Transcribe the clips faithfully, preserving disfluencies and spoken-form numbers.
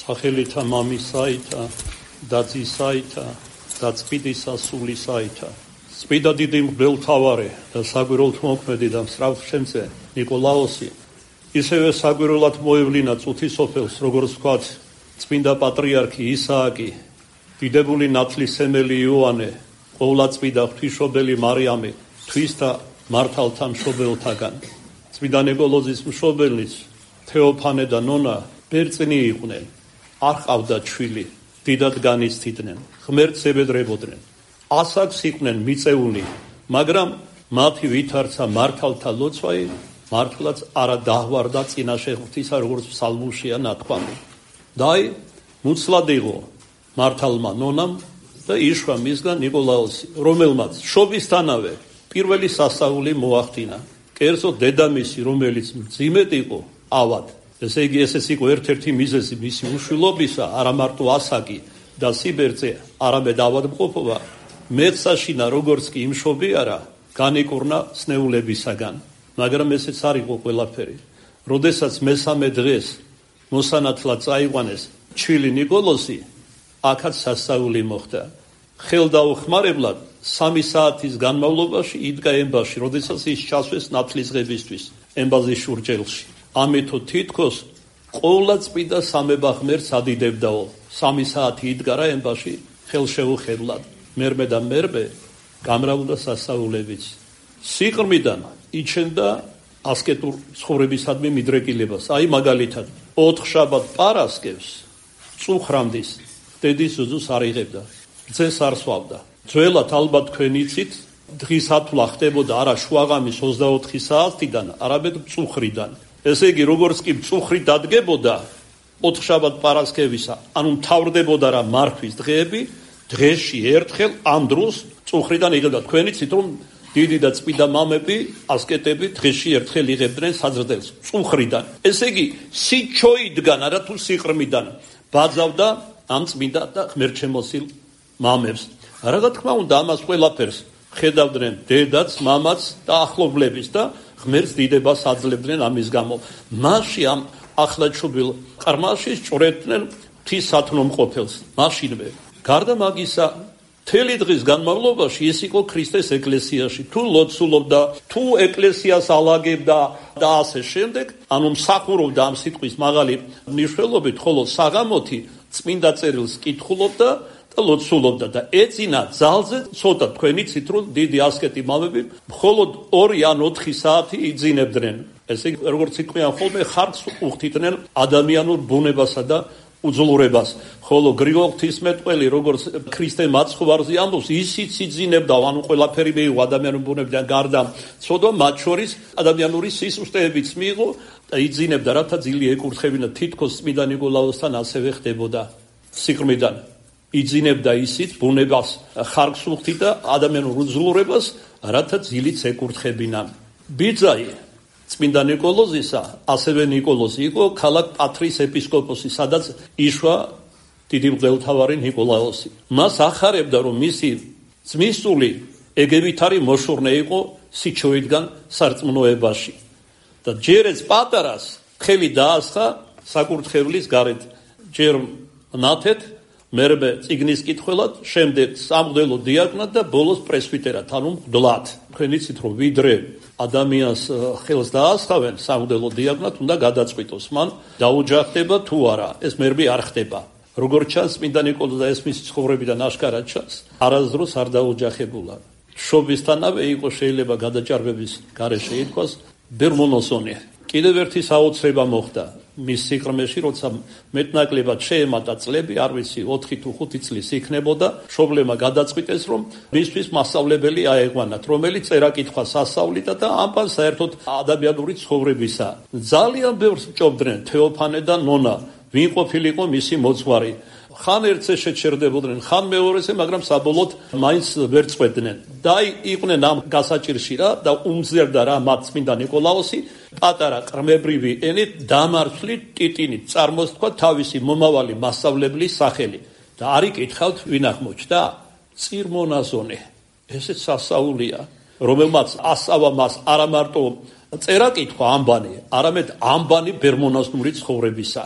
სახელითა მამისაითა და ძისაითა და წმინდისა სულისაითა. წმინდა დიდი მღვდელმთავარი და საგვირელთმოქმედი და მსრავლშემწე ნიკოლაოსი ისევე საგვირელად მოევლინა წუთისოფელს, როგორც ვთქვათ, წმინდა პატრიარქი ისააკი, დიდებული ნათლისმცემელი იოანე, ყოვლადწმინდა ღვთისმშობელი მარიამი, ღვთისთა მართალთა მშობელთაგან. წმინდა ნიკოლოზის მშობელიც თეოფანე და ნონა ბერწნი იყვნენ, არ ჰყავდათ შვილი, დიდად განიცდიდნენ, ღმერთს ებედრებოდნენ. ასაკს იყვნენ მიწეული, მაგრამ მათი ვითარცა მართალთა ლოცვაი მართლაც არა დაღვარდა წინაშე ღვთისა, როგორც ფსალმუშია ნათქვამი. და აი მუცლად იყო მართალმა ნონამ და იშვა მისგან ნიკოლაოსი, რომელმაც შობისთანავე პირველი სასწაული მოახდინა. კერძო დედამისი, რომელიც მძიმედ იყო ავად. ესე იგი, ესეც იყო ერთ-ერთი მიზეზი მისი უშვილობისა, არა მარტო ასაკი და სიბერწე, არამედ ავადმყოფობა. მეცაშინა როგორც კი იმშობიარა, განიკურნა სნეულებისაგან. მაგრამ ესეც არ იყო ყველაფერი. როდესაც მესამე დღეს მოსანათლად წაიყვანეს ჩვილი ნიკოლოზი, აქაც სასწაული მოხდა. ხელდაუხმარებლად სამი საათის განმავლობაში იდგა ემბაში, როდესაც ის ჩასვეს ნათლისღებისთვის ემბაზის შურჯელში. ამითო თითქოს ყოვლადწმინდა სამება ღმერთს ადიდებდაო. სამი საათი იდგა რა ემბაში ხელშეუხებლად. მერმე და მერმე გამრავლდა სასწაულებიც. სიყრმიდან იჩენდა ასკეტურ ცხოვრებისადმი მიდრეკილებას. აი მაგალითად, ოთხ შაბათ პარასკევს წუხრამდის დედის ზუზუს არ იღებდა, ძეს არ სვავდა. ძველად ალბათ თქვენ იცით, დღის ათვლა ხდებოდა არა შუაღამის ოცდაოთხი საათიდან, არამედ მწუხრიდან. ესე იგი, როგორც კი მწუხრი დადგებოდა ოთხ შაბათ პარასკევისა, ანუ მთავრდებოდა რა მარხვის დღეები, დღეში ერთხელ ამ დროს მწუხრიდან იღებდა. თქვენ იცით, რომ დიდი და წმინდა მამები, ასკეტები დღეში ერთხელ იღებდნენ საძრდელს მწუხრიდან. ესე იგი, სიჩოიდან, არა თუ სიყრმიდან ბაძავდა ამ წმინდა და ღმერთშემოსილ მამებს. რა თქმა უნდა, ამას ყველაფერს ხედავდნენ დედაც, მამაც და ახლობლების და ღმერთს დიდებას აძლევდნენ ამის გამო. მასში ამ ახლაჩვეულ ყრმაში ჭრედნენ ღვთისათნომყოფელს. მაშინვე გარდა მაგისა, მთელი დღის განმავლობაში ის იყო ქრისტეს ეკლესიაში. თუ ლოცულობდა, თუ ეკლესიას ალაგებდა და ასე შემდეგ, ანუ მსახურობდა ამ სიტყვის მაღალი მნიშვნელობით, ხოლო საღამოთი წმინდა წერილს კითხულობდა და ლოცულობდა და ეძინა ძალზე ცოტა. თქვენ იცით, რომ დიდი ასკეტი მამები მხოლოდ ორი ან ოთხი საათი იძინებდნენ. ესე იგი, როგორც იყვნენ ხოლმე ხარკს უხდიდნენ ადამიანურ ბუნებასა და უძლურებას. ხოლო გრიგოლ ღვთისმეტყველი, როგორც ქრისტე მაცხვარზე ამბობს, ისიც იძინებდა, ანუ ყველაფერი მიიღო ადამიანურ ბუნებიდან გარდა, ცოდვა მათ შორის ადამიანური სისუსტეებიც მიიღო და იძინებდა, რათა ძილი ეკურთხებინა. თითქოს წმინდა ნიკოლაოსთან ასევე ხდებოდა სიყრმიდან. იძინებდა ისიც ბუნებას ხარკს უხდიდა ადამიანურ უძლურებას, რათა ძილიც ეკურთხებინა. ბიძაი წმინდა ნიკოლოზისა, ასევე ნიკოლოზი იყო ქალაქ პათრის ეპისკოპოსი, სადაც იშვა დიდი მღვდელმთავარი ნიკოლაოსი. მას ახარებდა, რომ მისი ძმისწული ეგევითარი მოშურნე იყო სიჩოიდან სარწმუნოებაში და ჯერეც პატარას ხელი დაასხა საკურთხევლის გარეთ, ჯერ ნათეთ, მერმე წიგნის კითხველად, შემდეგ სამღვდელო დიაკვნად და ბოლოს პრესვიტერად, ანუ მღვდლად. თქვენ იცით, რომ ვიდრე ადამიანს ხელს დაასხავენ სამღვდელო დიაკვნად, უნდა გადაწყვიტოს მან დაუჯახდება თუ არა. ეს მერმე არ ხდება. როგორც ჩანს, წმინდა ნიკოლოზი და ეს მისი ცხოვრებიდან აშკარად ჩანს, არასდროს არ დაუჯახებულა. შობისთანავე იყო, შეიძლება გადაჭარბების გარეშე ითქვას, ბერმონოსონი. კიდევ ერთი საოცრება მოხდა მის სიყრმეში, როცა მეტნაკლებად შეემატა წლები, არ ვიცი, ოთხი თუ ხუთი წლის იქნებოდა, მშობლებმა გადაწყვიტეს, რომ მისთვის მასწავლებელი აეღვანათ, რომელიც წერა-კითხვას ასწავლიდა და ამბან საერთოდ ადამიანური ცხოვრებისა. ძალიან ბევრს მჭობდნენ თეოფანე და ნონა, ვინ ყოფილიყო მისი მოძღვარი. ხან ერთზე შეჩერდებოდნენ, ხან მეორეზე, მაგრამ საბოლოოდ მაინც ვერ წვედნენ. და იყვნენ ამ გასაჭირში რა და უმზერდა რა მათ წმინდა ნიკოლაოსი, პატარა ყრმებრივი ენით დამარცვლი ტიტინით წარმოსთქვა თავისი მომავალი მასწავლებლის სახელი. და არ იკითხავთ, ვინ აღმოჩნდა? წირმონაზონე. ესეც სასწაულია, რომელმაც ასწავლა მას არა მარტო წერა-კითხვა ამბანი, არამედ ამბანი ბერმონაზნური ცხოვრებისა.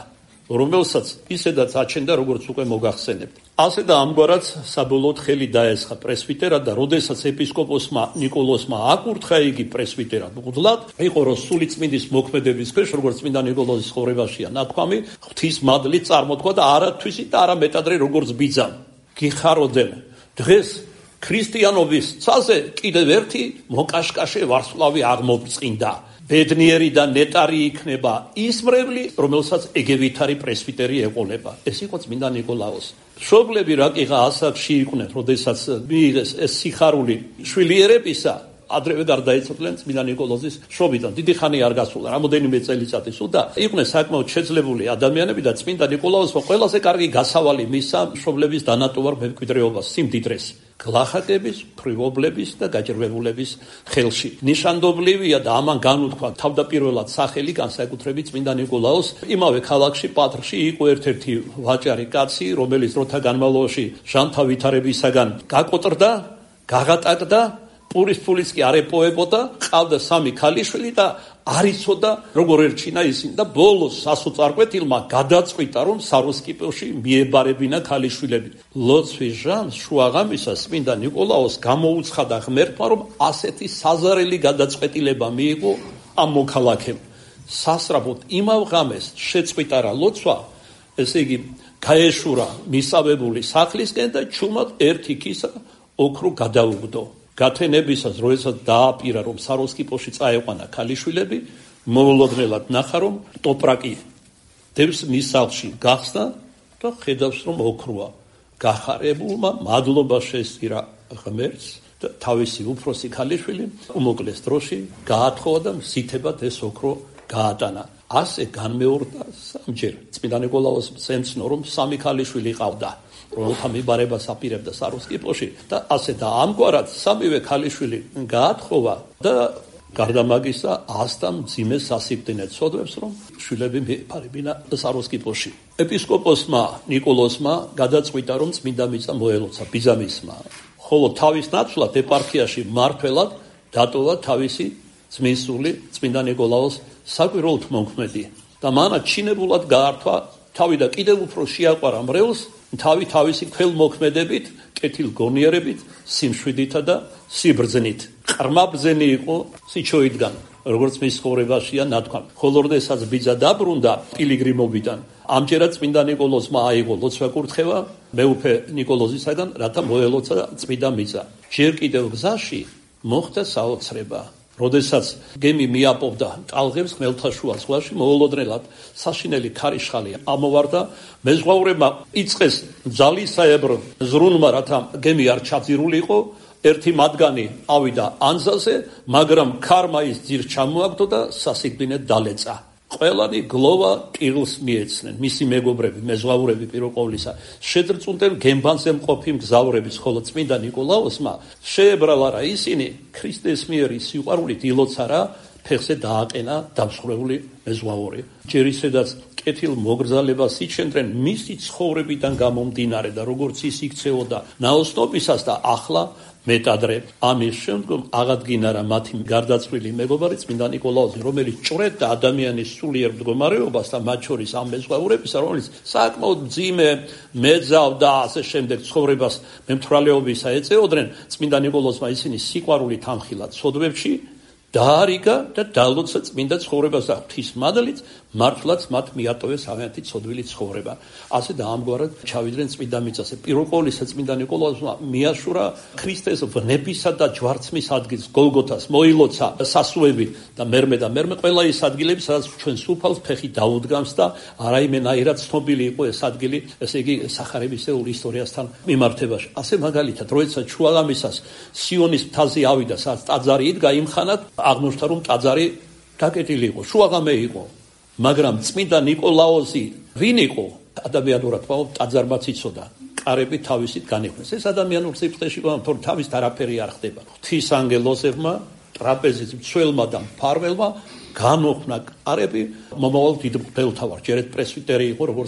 რომელსაც ისედაც აჩენდა როგორც უკვე მოგახსენებთ. ასე და ამგვარად საბოლოოდ ხელი დაესხა პრესვიტერად და როდესაც ეპისკოპოსმა ნიკოლოზმა აკურთხა იგი პრესვიტერად მღვდლად, იყო რომ სულიწმინდის მოქმედების ქვეშ, როგორც წმინდა ნიკოლოზის ცხოვრებაშია ნათქვამი, ღვთის მადლით წარმოთქვა და არა თვისით და არა მეტადრე როგორც ბიძამ. გიხაროდენ დღეს ქრისტიანობის ცაზე კიდევ ერთი მოკაშკაშე ვარსკვლავი აღმობრწყინდა. ბედნიერი და ნეტარი იქნება ის მრევლი, რომელსაც ეგევითარი პრესვიტერი ეყოლება. ეს იყო წმინდა ნიკოლაოს. მშობლები რა კიღა ასაკში იყვნენ, როდესაც მიიღეს ეს სიხარული შვილიერებისა, ადრევე გარდაიცვალნენ წმინდა ნიკოლოზის შობიდან. დიდი ხანი არ გასულა, რამოდენიმე წელიწადი სულ და იყვნენ საკმაოდ შეძლებული ადამიანები და წმინდა ნიკოლაოსმა ყველაზე კარგი გასავალი მისცა მშობლების დანატოვარ მემკვიდრეობას, სიმდიდრეს. გლახაკების, ფრიობლების და გაჭირვებულების ხელში. ნიშანდობლივია და ამან განუთხვა თავდაპირველად სახელი განსაკუთრებით წმინდა ნიკოლაოს. იმავე ქალაქში პატრში იყო ერთ-ერთი ვაჭარი კაცი, რომელიც დროთა განმავლობაში ჟანთა ვითარებისაგან გაკოტრდა, გაღატაკდა, პურის ფულიც კი არ ეპოვებოდა, ყავდა სამი ქალიშვილი და არ იცოდა როგორ ერჩინა ისინი და ბოლოს სასოწარკვეთილმა გადაწყვიტა რომ საროსკიპოში მიებარებინა ქალიშვილები. ლოცვი ჟანს შუაღამისას წმინდა ნიკოლაოს გამოუცხადა ღმერთმა რომ ასეთი საზარელი გადაწყვეტილება მიიღო ამ მოქალაქემ. სასწრაფოდ იმავ ღამეს შეწყვიტარა ლოცვა, ესე იგი გაეშურა მისავებული სახლისკენ და ჩუმად ერთი ქისა ოქრო გადაუგდო. გათენებისას, როდესაც დააპირა რომ საროსკიპოში წაეყვანა ქალიშვილები, მოულოდნელად ნახა რომ ტოპრაკი დევს მის სახლში გახსნა და ხედავს რომ ოქროა. გახარებულმა მადლობა შესწირა ღმერთს და თავისი უფროსი ქალიშვილი უმოკლეს დროში გაათხოვა და მზითებად ეს ოქრო გაატანა. ასე განმეორდა სამჯერ. წმინდა ნიკოლაოს მცემცნო რომ სამი ქალიშვილი ყავდა, რომელთა მიბარებას აპირებდა საროსკიპოში და ასე და ამგვარად სამივე ქალიშვილი გაათხოვა და გარდა მაგისა ასთა მძიმე სასიკვდინე ცოდვებს რომ შვილები მიეპარებინა საროსკიპოში. ეპისკოპოსმა ნიკოლოზმა გადაწყვიტა რომ წმინდა მიწა მოელოცა ბიძამისმა, ხოლო თავის ნაცვლად ეპარქიაში მმართველად დატოვა თავისი ძმისწული წმინდა ნიკოლაოს საკვირველთ მოქმედი და მან ჩინებულად გაართვა თავი და კიდევ უფრო შეაყვარა მრევლს თავი თავისი ქველმოქმედებით, კეთილგონიერებით, სიმშვიდითა და სიბრძნით. ყრმაბრძენი იყო სიჩოიდგან, როგორც მის ცხოვრებაშია ნათქვამი. ხოლო როდესაც ბიძა დაბრუნდა პილიგრიმობიდან, ამჯერად წმინდა ნიკოლოზმა აიღო ლოცვა კურთხევა მეუფე ნიკოლოზისაგან, რათა მოელოცა წმინდა მიწა. ჯერ კიდევ გზაში მოხდა საოცრება. როდესაც გემი მიაპოვდა ტალღებს ხმელთაშუა ზღვაში, მოულოდნელად საშინელი ქარიშხალი ამოვარდა. მეზღვაურებმა იწყეს ძალისაებრო ზრუნვა, რათა გემი არ ჩაძირულიყო. ერთი მათგანი ავიდა ანზაზე, მაგრამ ქარმა ის ძირს ჩამოაგდო და სასიკვდინედ დალეწა. ყველანი გლოვა ტილს მიეცნენ, მისი მეგობრები, მეზღვაურები პირველ ყოვლისა. შეძრწუნდნენ გემბანზე მყოფი მგზავრების, ხოლო წმინდა ნიკოლაოსმა შეებრალა რა ისინი ქრისტეს მიერი სიყვარულით ილოცა რა, ფეხზე დააყენა დამსხვრეული მეზღვაური. ჯერ ისედაც კეთილ მოგრძალებას იჩენდნენ მისი ცხოვრებიდან გამომდინარე და როგორც ის იქცეოდა ნაოსნობისას და ახლა მეტადრე. ამის შემდგომ აღადგინა რა მათი გარდაცვლილი მეგობარი წმინდა ნიკოლაოზი, რომელიც ჭრედდა ადამიანის სულიერ მდგომარეობას და მათ შორის ამ მეზღვაურებისა, რომელიც საკმაოდ მძიმე მეძავ და ასე შემდეგ ცხოვრებას მემთვრალეობისა ეწეოდნენ. წმინდა ნიკოლოზმა ისინი სიყვარულით ამხილა ცოდვებში, დაარიგა და დალოცა წმინდა ცხოვრებას და ღვთის მადლით მართლაც მათ მიატოვეს ამათი ცოდვილი ცხოვრება. ასე და ამგვარად ჩავიდნენ წმინდა მიწაზე. პირველ ყოვლისა წმინდა ნიკოლაოსმა მიაშურა ქრისტეს ვნებისა და ჯვარცმის ადგილს გოლგოთას, მოილოცა სასუები და მერმე და მერმე ყველა ის ადგილები, სადაც ჩვენ სუფალს ფეხი დაუდგამს და არაიმენაირად ცნობილი იყო ეს ადგილი, ესე იგი სახარებისეულ ისტორიასთან მიმართებაში. ასე მაგალითად, როდესაც შუაღამისას სიონის მთაზე ავიდა, სადაც ტაძარი იდგა, იმხანად აღმოჩნდა რომ ტაძარი დაკეტილი იყო, შუაღამე იყო. მაგრამ წმინდა ნიკოლაოზი ვინ იყო? ადამიანურად ვთქვათ, ტაძარმაც იცოდა, კარები თავისით განიყვეს. ეს ადამიანურ სიფრთხეში ყო, თორე თავისთ არაფერი არ ხდება. ღვთის ანგელოზებმა, ტრაპეზის მცველმა და მფარველმა განოხნა კარები მომავალ დიდ მღვდელთავარ, ჯერეთ პრესვიტერი იყო, როგორც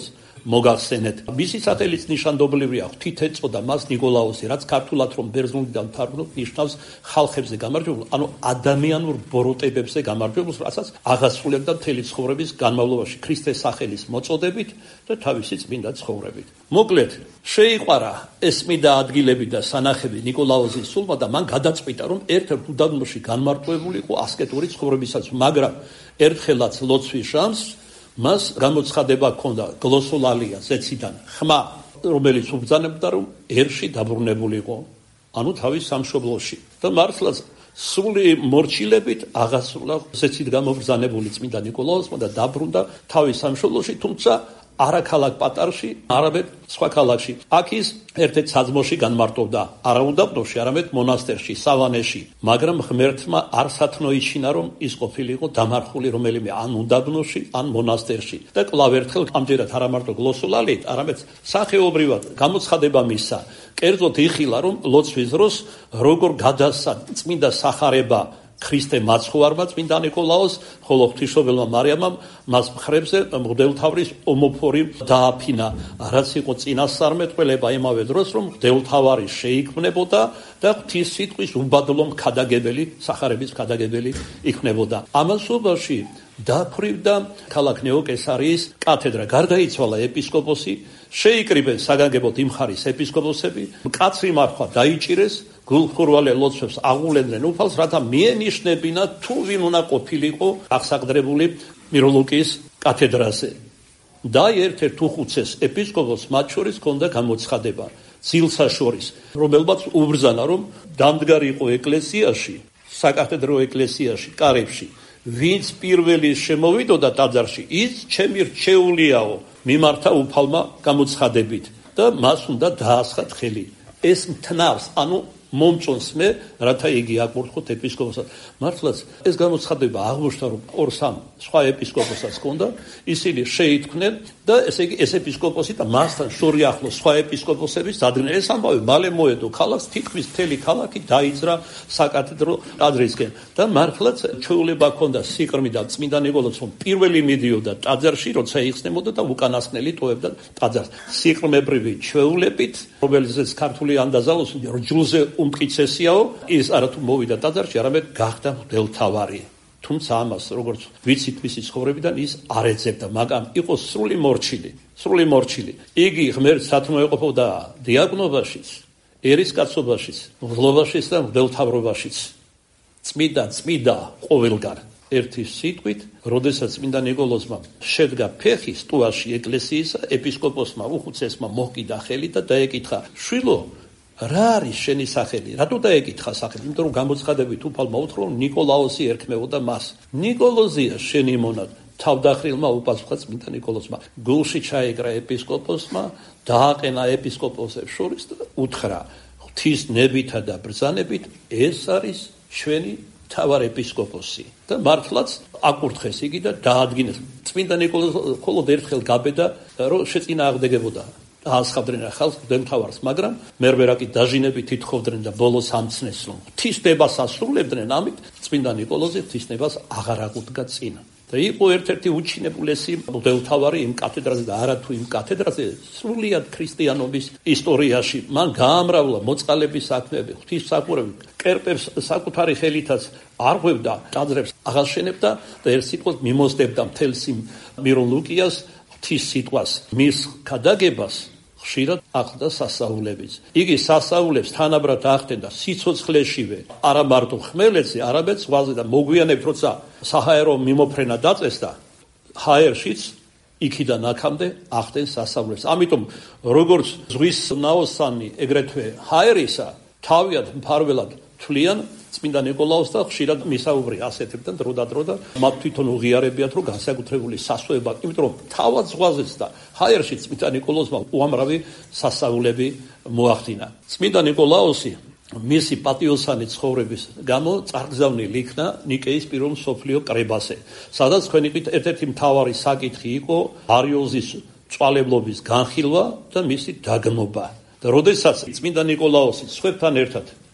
მოგახსენეთ. მისი სახელის ნიშანდობლივია ღვთითეწოდა მას ნიკოლაოსი, რაც ქართულად რომ ბერძნულიდან თარგმნოთ ნიშნავს ხალხებზე გამარჯვებულ, ანუ ადამიანურ ბოროტებებზე გამარჯვებულს, რასაც აღასრულებდა მთელი ცხოვრების განმავლობაში ქრისტეს სახელის მოწოდებით და თავისი წმინდა ცხოვრებით. მოკლედ, შეიყვარა ეს წმინდა ადგილები და სანახები ნიკოლაოსის სულმა და მან გადაწყვიტა, რომ ერთ-ერთ უდაბნოში განმარტოებულიყო ასკეტური ცხოვრებისას, მაგრამ ერთხელაც ლოცვის ჟამს მას გამოცხადება ჰქონდა გლოსოლალია ზეციდან ხმა, რომელიც უბრძანებდა, რომ ერში დაბრუნებულიყო, ანუ თავის სამშობლოში და მართლაც სრული მორჩილებით აღასრულა ზეცით გამობრძანებული წმინდა ნიკოლაოსმა და დაბრუნდა თავის სამშობლოში, თუმცა არა ქალაქ პატარში, არამედ სხვა ქალაქში. აქ ის ერთ-ერთ საძმოში განმარტოვდა, არა უდაბნოში, არამედ მონასტერში, სავანეში. მაგრამ ღმერთმა არ სათნო იჩინა, რომ ის ყოფილიყო დამარხული რომელიმე ან უდაბნოში, ან მონასტერში. და კვლავ ერთხელ ამჯერად არა მარტო გლოსოლალით, არამედ სახეობრივად გამოცხადება მისცა. კერძოდ იხილა, რომ ლოცვის დროს როგორ გადასცა წმინდა სახარება ქრისტე მაცხოვარმა წმინდა ნიკოლაოს, ხოლო ღვთისმშობელმა მარიამამ მას მხრებზე მღვდელთავრის ომოფორი დააფინა, რაც იყო წინასწარმეტყველება იმავე დროს, რომ მღვდელთავარი შეიქმნებოდა და ღვთის სიტყვის უბადლო მქადაგებელი, სახარების მქადაგებელი იქნებოდა. ამასობაში დაფრივდა ქალაქ ნეოკესარიის კათედრა, გარდაიცვალა ეპისკოპოსი, შეიკრიბეს საგანგებოდ იმ ხარის ეპისკოპოსები, მკაცრი მარხვა დაიჭირეს, გულხურვალე ლოცვებს აღულებდნენ უფალს, რათა მიენიშნებინა თუ ვინ უნდა ყოფილიყო აღსაყდრებული მიროლოგიის კათედრაზე. და ერთ-ერთ უხუცეს ეპისკოპოსს მათ შორის ჰქონდა გამოცხადება ძილსა შორის, რომელმაც უბრძანა, რომ დამდგარიყო ეკლესიაში, საკათედრო ეკლესიაში, კარებში, ვინც პირველი შემოვიდოდა ტაძარში, ის ჩემი რჩეულიაო, მიმართა უფალმა გამოცხადებით და მას უნდა დაასხათ ხელი. ეს მთნავს, ანუ მომწონს მე, რათა იგი აკურთხოთ ეპისკოპოსად. მართლაც ეს გამოცხადება აღმოჩნდა, რომ ორ-სამ სხვა ეპისკოპოსაც ჰქონდა, ისინი შეითქმნენ და ესე იგი ეს ეპისკოპოსი და მასთან შორი ახლო სხვა ეპისკოპოსები დადგნენ. ეს ამბავი მალე მოედო ქალაქს, თითქმის მთელი ქალაქი დაიძრა საკათედრო ტაძრისკენ და მართლაც ჩვეულება ჰქონდა სიყრმიდან წმინდა ნიკოლაოს, რომ პირველი მიდიოდა ტაძარში, როცა იხსნებოდა და უკანასკნელი ტოვებდა ტაძარს. სიყრმებრივი ჩვეულებით, რომელზეც ქართული ანდაზალოს რჯულზე უმტკიცესიაო, ის არათუ მოვიდა ტაძარში, არამედ გახდა მღვდელთავარი. თუმცა ამას, როგორც ვიცით მისი ცხოვრებიდან, ის არ ეძებდა, მაგრამ იყო სრული მორჩილი, სრული მორჩილი. იგი ღმერთს სათნო ეყოფოდა დიაკვნობაშიც, ერისკაცობაშიც, მღვდლობაშიც და მღვდელთავრობაშიც. წმინდა, წმინდა ყოველგან. ერთი სიტყვით, როდესაც წმინდა ნიკოლოზმა შედგა ფეხი სტუაში ეკლესიისა, ეპისკოპოსმა უხუცესმა მოჰკიდა ხელი და დაეკითხა: შვილო, რა არის შენი სახელი? რატო დაეკითხა სახელი? იმიტომ რომ გამოცხადებით უფალმა უთხრა, რომ ნიკოლაოსი ერქმეოდა მას. ნიკოლოზია შენი მონად. თავდახრილმა უპასუხა წმინდა ნიკოლოზმა. გულში ჩაეკრა ეპისკოპოსმა, დააყენა ეპისკოპოსებს შორის და უთხრა: ღვთის ნებითა და ბრძანებით ეს არის ჩვენი თავარ ეპისკოპოსი. და მართლაც აკურთხეს იგი და დაადგინეს. წმინდა ნიკოლოზ მხოლოდ ერთხელ გაბედა, რომ შეწინააღმდეგებოდა. აასხავდნენ ხალხს მღვდელთავარს, მაგრამ მერვერაკი დაჟინებით ითხოვდნენ და ბოლოს ამცნეს, რომ ღვთისნებას ასრულებდნენ, ამით წმინდა ნიკოლოზი ღვთისნებას აღარ აღუდგა წინ. და იყო ერთ-ერთი უჩინებულესი მღვდელთავარი იმ კათედრაზე და არათუ იმ კათედრაზე, სრულიად ქრისტიანობის ისტორიაში. მან გაამრავლა მოწყალების საქმეები, ღვთისმსახურები, კერპებს საკუთარი ხელითაც არღვევდა, ტაძრებს აღაშენებდა და ერთ სიტყვას მიმოსდებდა მთელს იმ მიროლოგიას, ღვთის სიტყვას, მის ქადაგებას ხშირად ახლდა სასაულებიც. იგი სასაულებს თანაბრად ახდენდა სიცოცხლეშივე, არა მარტო ხმელეთზე, არამედ ზღვაზე და მოგვიანებით, როცა საჰაერო მიმოფრენა დაწესდა, ჰაერშიც იქიდან აქამდე ახდენს სასაულებს. ამიტომ როგორც ზღვის ნაოსანი, ეგრეთვე ჰაერისა, თავიად მფარველად თვლიან წმინდა ნიკოლაოს და ხშირად მისაუბრი ასეთებთან დროდადრო და მათ თვითონ უღიარებიათ, რომ განსაკუთრებული სასწაულება, იმიტომ რომ თავად ზღვაზეც და ჰაერში წმინდა ნიკოლაოსმა უამრავი სასწაულები მოახდინა. წმინდა ნიკოლაოსი მისი პატიოსანი ცხოვრების გამო წარგზავნილი იქნა ნიკეის პირველ მსოფლიო კრებაზე, სადაც თქვენით ერთ-ერთი მთავარი საკითხი იყო არიოზის წვალებლობის განხილვა და მისი დაგმობა. და როდესაც წმინდა ნიკოლაოსი სხვებთან ერთად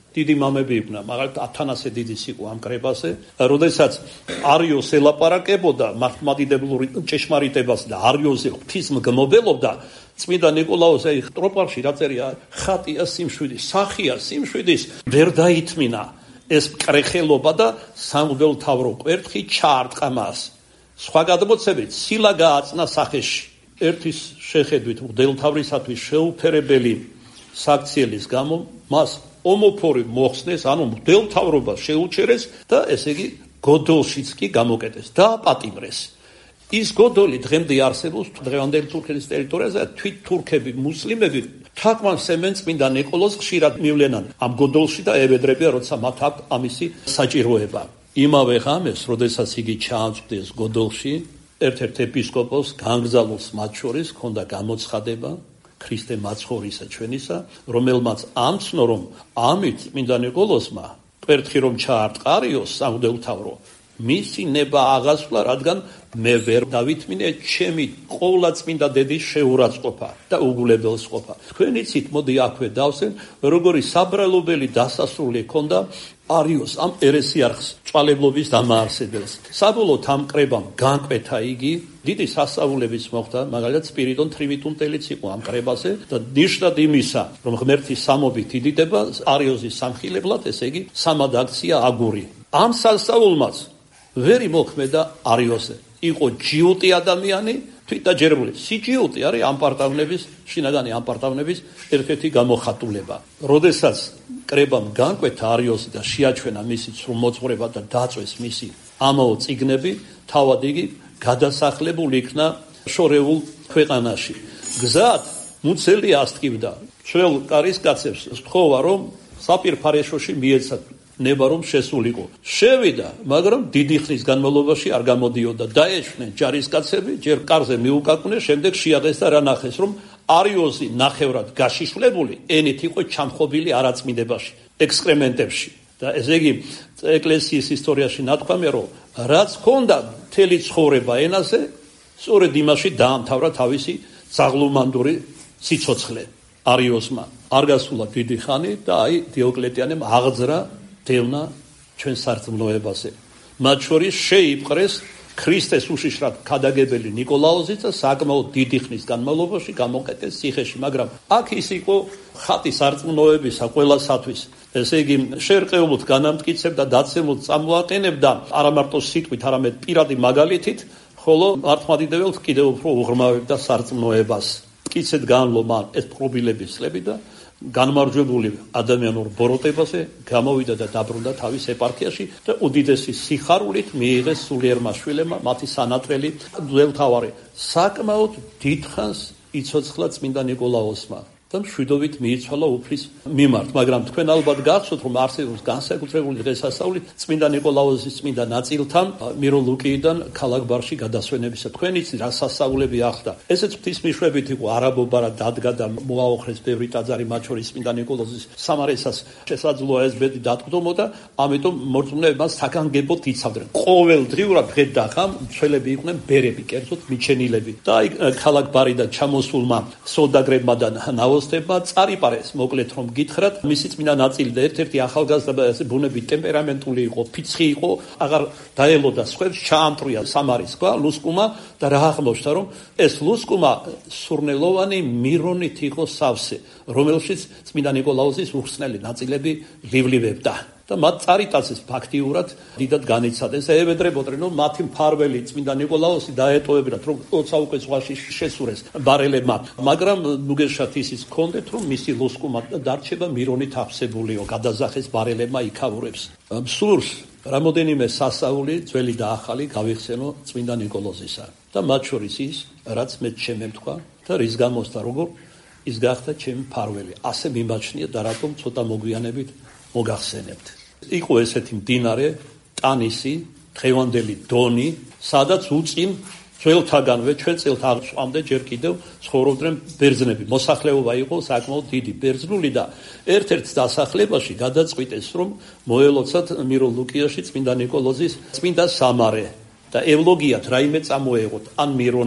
დიდი მამები იყვნენ, მაგალითად ათანასე დიდის იყო ამ კრებაზე, როდესაც არიოს ელაპარაკებოდა მართლმადიდებლური ჭეშმარიტებას და არიოზე ღვთისმგმობელობდა, წმინდა ნიკოლაოს აი ტროპარში რა წერია, ხატია სიმშვიდის, სახია სიმშვიდის, ვერ დაითმინა ეს კრეხელობა და სამღვდელმთავრო კვერთხი ჩაარტყა მას. სხვა გადმოცემით, ცილა გააწნა სახეში. ერთის შეხედვით მღვდელმთავრისათვის შეუფერებელი საქციელის გამო მას ომოფორი მოხსნეს, ანუ მღვდელმთავრობა შეუჩერეს და ესე იგი გოდოლშიც კი გამოკეტეს და აპატიმრეს. ის გოდოლი დღემდე არსებობს დღევანდელი თურქეთის ტერიტორიაზე, თვით თურქები, მუსლიმები თაყვანს ემენ წმინდა ნიკოლოზს ხშირად მივლენან ამ გოდოლში და ევედრებიან, როცა მათ აქვს ამისი საჭიროება. იმავე ღამეს, როდესაც იგი ჩაამწვდეს გოდოლში, ერთ-ერთ ეპისკოპოსს განგზავნილს მათ შორის ჰქონდა გამოცხადება ქრისტე მაცხოვრისა ჩვენისა, რომელმაც ამცნო, რომ ამით წმინდა ნიკოლოზმა კვერთხი რომ ჩაარტყარიოს სამღვდელმთავრო, მისი ნება აღასვლა, რადგან მე ვერ დავითმინე ჩემი ყოვლადწმინდა დედის შეურაცხყოფა და უგულებელსყოფა. თქვენ იცით, მოდი აქვე დავსვენ, როგორი საბრალობელი დასასრული ჰქონდა არიოს ამ ერესიარხს ჭვალებლობის დამაარსებელს. საბოლოოდ ამ კრებამ განკვეთა იგი, დიდი სასწაულებიც მოხდა, მაგალითად სპირიდონ თრივიტუნტელიც იყო ამ კრებაზე და ნიშნად იმისა, რომ ღმერთის სამობით იდიდება არიოზის სამხილებლად, ესე იგი სამად აქცია აგური. ამ სასწაულმაც ვერ იმოქმედა არიოზე. იყო ჯიუტი ადამიანი, თვითდაჯერებული. სიჯიუტი არის ამპარტავნების, შინაგანი ამპარტავნების ერთ-ერთი გამოხატულება. როდესაც კრებამ განკვეთა არიოზი და შეაჩვენა მისი სრულმოძღვრება და დაწვეს მისი ამაო წიგნები, თავად იგი გადასახლებული იქნა შორეულ ქვეყანაში. გზად მუცელი ასტკივდა. ჩვეულ კარისკაცებს სთხოვა, რომ საპირფარეშოში მიეცათ ნება რომ შესულიყო. შევიდა, მაგრამ დიდი ხნის განმავლობაში არ გამოდიოდა. დაეშვნენ ჯარისკაცები, ჯერ კარზე მიუკაკუნეს, შემდეგ შეადეს და რა ნახეს, რომ არიოზი ნახევრად გაშიშვლებული ენით იყო ჩამხობილი არაწმინდებაში, ექსკრემენტებში. და ესე იგი ეკლესიის ისტორიაში ნათქვამია, რომ რაც ჰქონდა მთელი ცხოვრება ენაზე, სწორედ იმაში დაამთავრა თავისი ძაღლუმანდური სიცოცხლე არიოზმა. არ გასულა დიდი ხანი და აი დიოკლეტიანემ აღძრა დევნა ჩვენ სარწმუნოებაზე. მათ შორის შეიპყრეს ქრისტეს უშიშრად ქადაგებელი ნიკოლაოზიც და საკმაოდ დიდი ხნის განმავლობაში გამოკეტეს ციხეში, მაგრამ აქ ის იყო ხატი სარწმუნოებისა ყველასათვის. ესე იგი შერყეულოდ განამტკიცებდა, დაცემულოდ წამოაყენებდა არა მარტო სიტყვით, არამედ პირადი მაგალითით, ხოლო მართლმადიდებელს კიდევ უფრო უღრმავებდა სარწმუნოებას. მტკიცედ განლო მან ეს პრობილების წლები და განმარჯვებული ადამიანურ ბოროტებაზე გამოვიდა და დაბრუნდა თავის ეპარქიაში და უდიდესი სიხარულით მიიღეს სულიერმა შვილებმა მათი სანატრელი მღვდელმთავარი. საკმაოდ დიდხანს იცოცხლა წმინდა ნიკოლაოსმა და მშვიდობით მიიცვალა უფლის მიმართ, მაგრამ თქვენ ალბათ გახსოვთ, რომ არსებობს განსაკუთრებული დღესასწაული წმინდა ნიკოლაოზის წმინდა ნაწილთან მირო ლუკიიდან ქალაქ ბარში გადასვენებისა. თქვენ იცით რა სასწაულები ახდა. ესეც ღვთისმიშვებით იყო, არაბობა რა დადგა და მოაოხრეს ბევრი ტაძარი, მათ შორის წმინდა ნიკოლოზის სამარესას შესაძლოა ეს ბედი დატყდომოდა, ამიტომ მორწმუნეები მას საგანგებოდ იცავდნენ. ყოველდღიურად დღეთ და ხამ მცველები იყვნენ ბერები, კერძოდ მიჩენილები. და აი ქალაქ ბარიდან ჩამოსულმა სოდაგრებმა და ნაოსნებმა წარიპარეს, მოკლედ რომ გითხრათ, მისი წმინდა ნაწილი და ერთ-ერთი ახალგაზრდა ბუნებით ტემპერამენტული იყო, ფიცხი იყო, აღარ დაელოდა სხვებს, ჩაამტრია სამარის ქვა, ლუსკუმა და რა აღმოჩნდა, რომ ეს ლუსკუმა სურნელოვანი მირონით იყო სავსე, რომელშიც წმინდა ნიკოლაოზის უხსნელი ნაწილები ლივლივებდა. და მათ წარიტაცეს ფაქტიურად დიდად განიცადეს. ევედრებოდნენ, რომ მათი მფარველი წმინდა ნიკოლაოსი დაეტოვებინათ, რომ როცა უკვე ზღვაში შესურეს ბარელებმა, მაგრამ ნუგეშად ისიც ჰქონდეთ, რომ მისი ლუსკუმა დარჩება მირონით ავსებულიო, გადაზახეს ბარელებმა იქაურებს. მსურს რამოდენიმე სასწაული, ძველი და ახალი გავიხსენო წმინდა ნიკოლოზისა და მათ შორის ის, რაც მე შემემთქვა და რის გამოსდა, როგორ ის გახდა ჩემი მფარველი. ასე მიმაჩნია და რატომ ცოტა მოგვიანებით მოგახსენებთ. იყო ესეთი მდინარე ტანისი, დღევანდელი დონი, სადაც უწინ ძველთაგანვე ჩვენ წელთაღრიცხვამდე ჯერ კიდევ ცხოვრობდნენ ბერძნები. მოსახლეობა იყო საკმაოდ დიდი ბერძნული და ერთ-ერთ დასახლებაში გადაწყვიტეს, რომ მოელოცათ მირო ლუკიაში წმინდა ნიკოლოზის წმინდა სამარე და ევლოგიათ რაიმე წამოეღოთ, ან მირონი,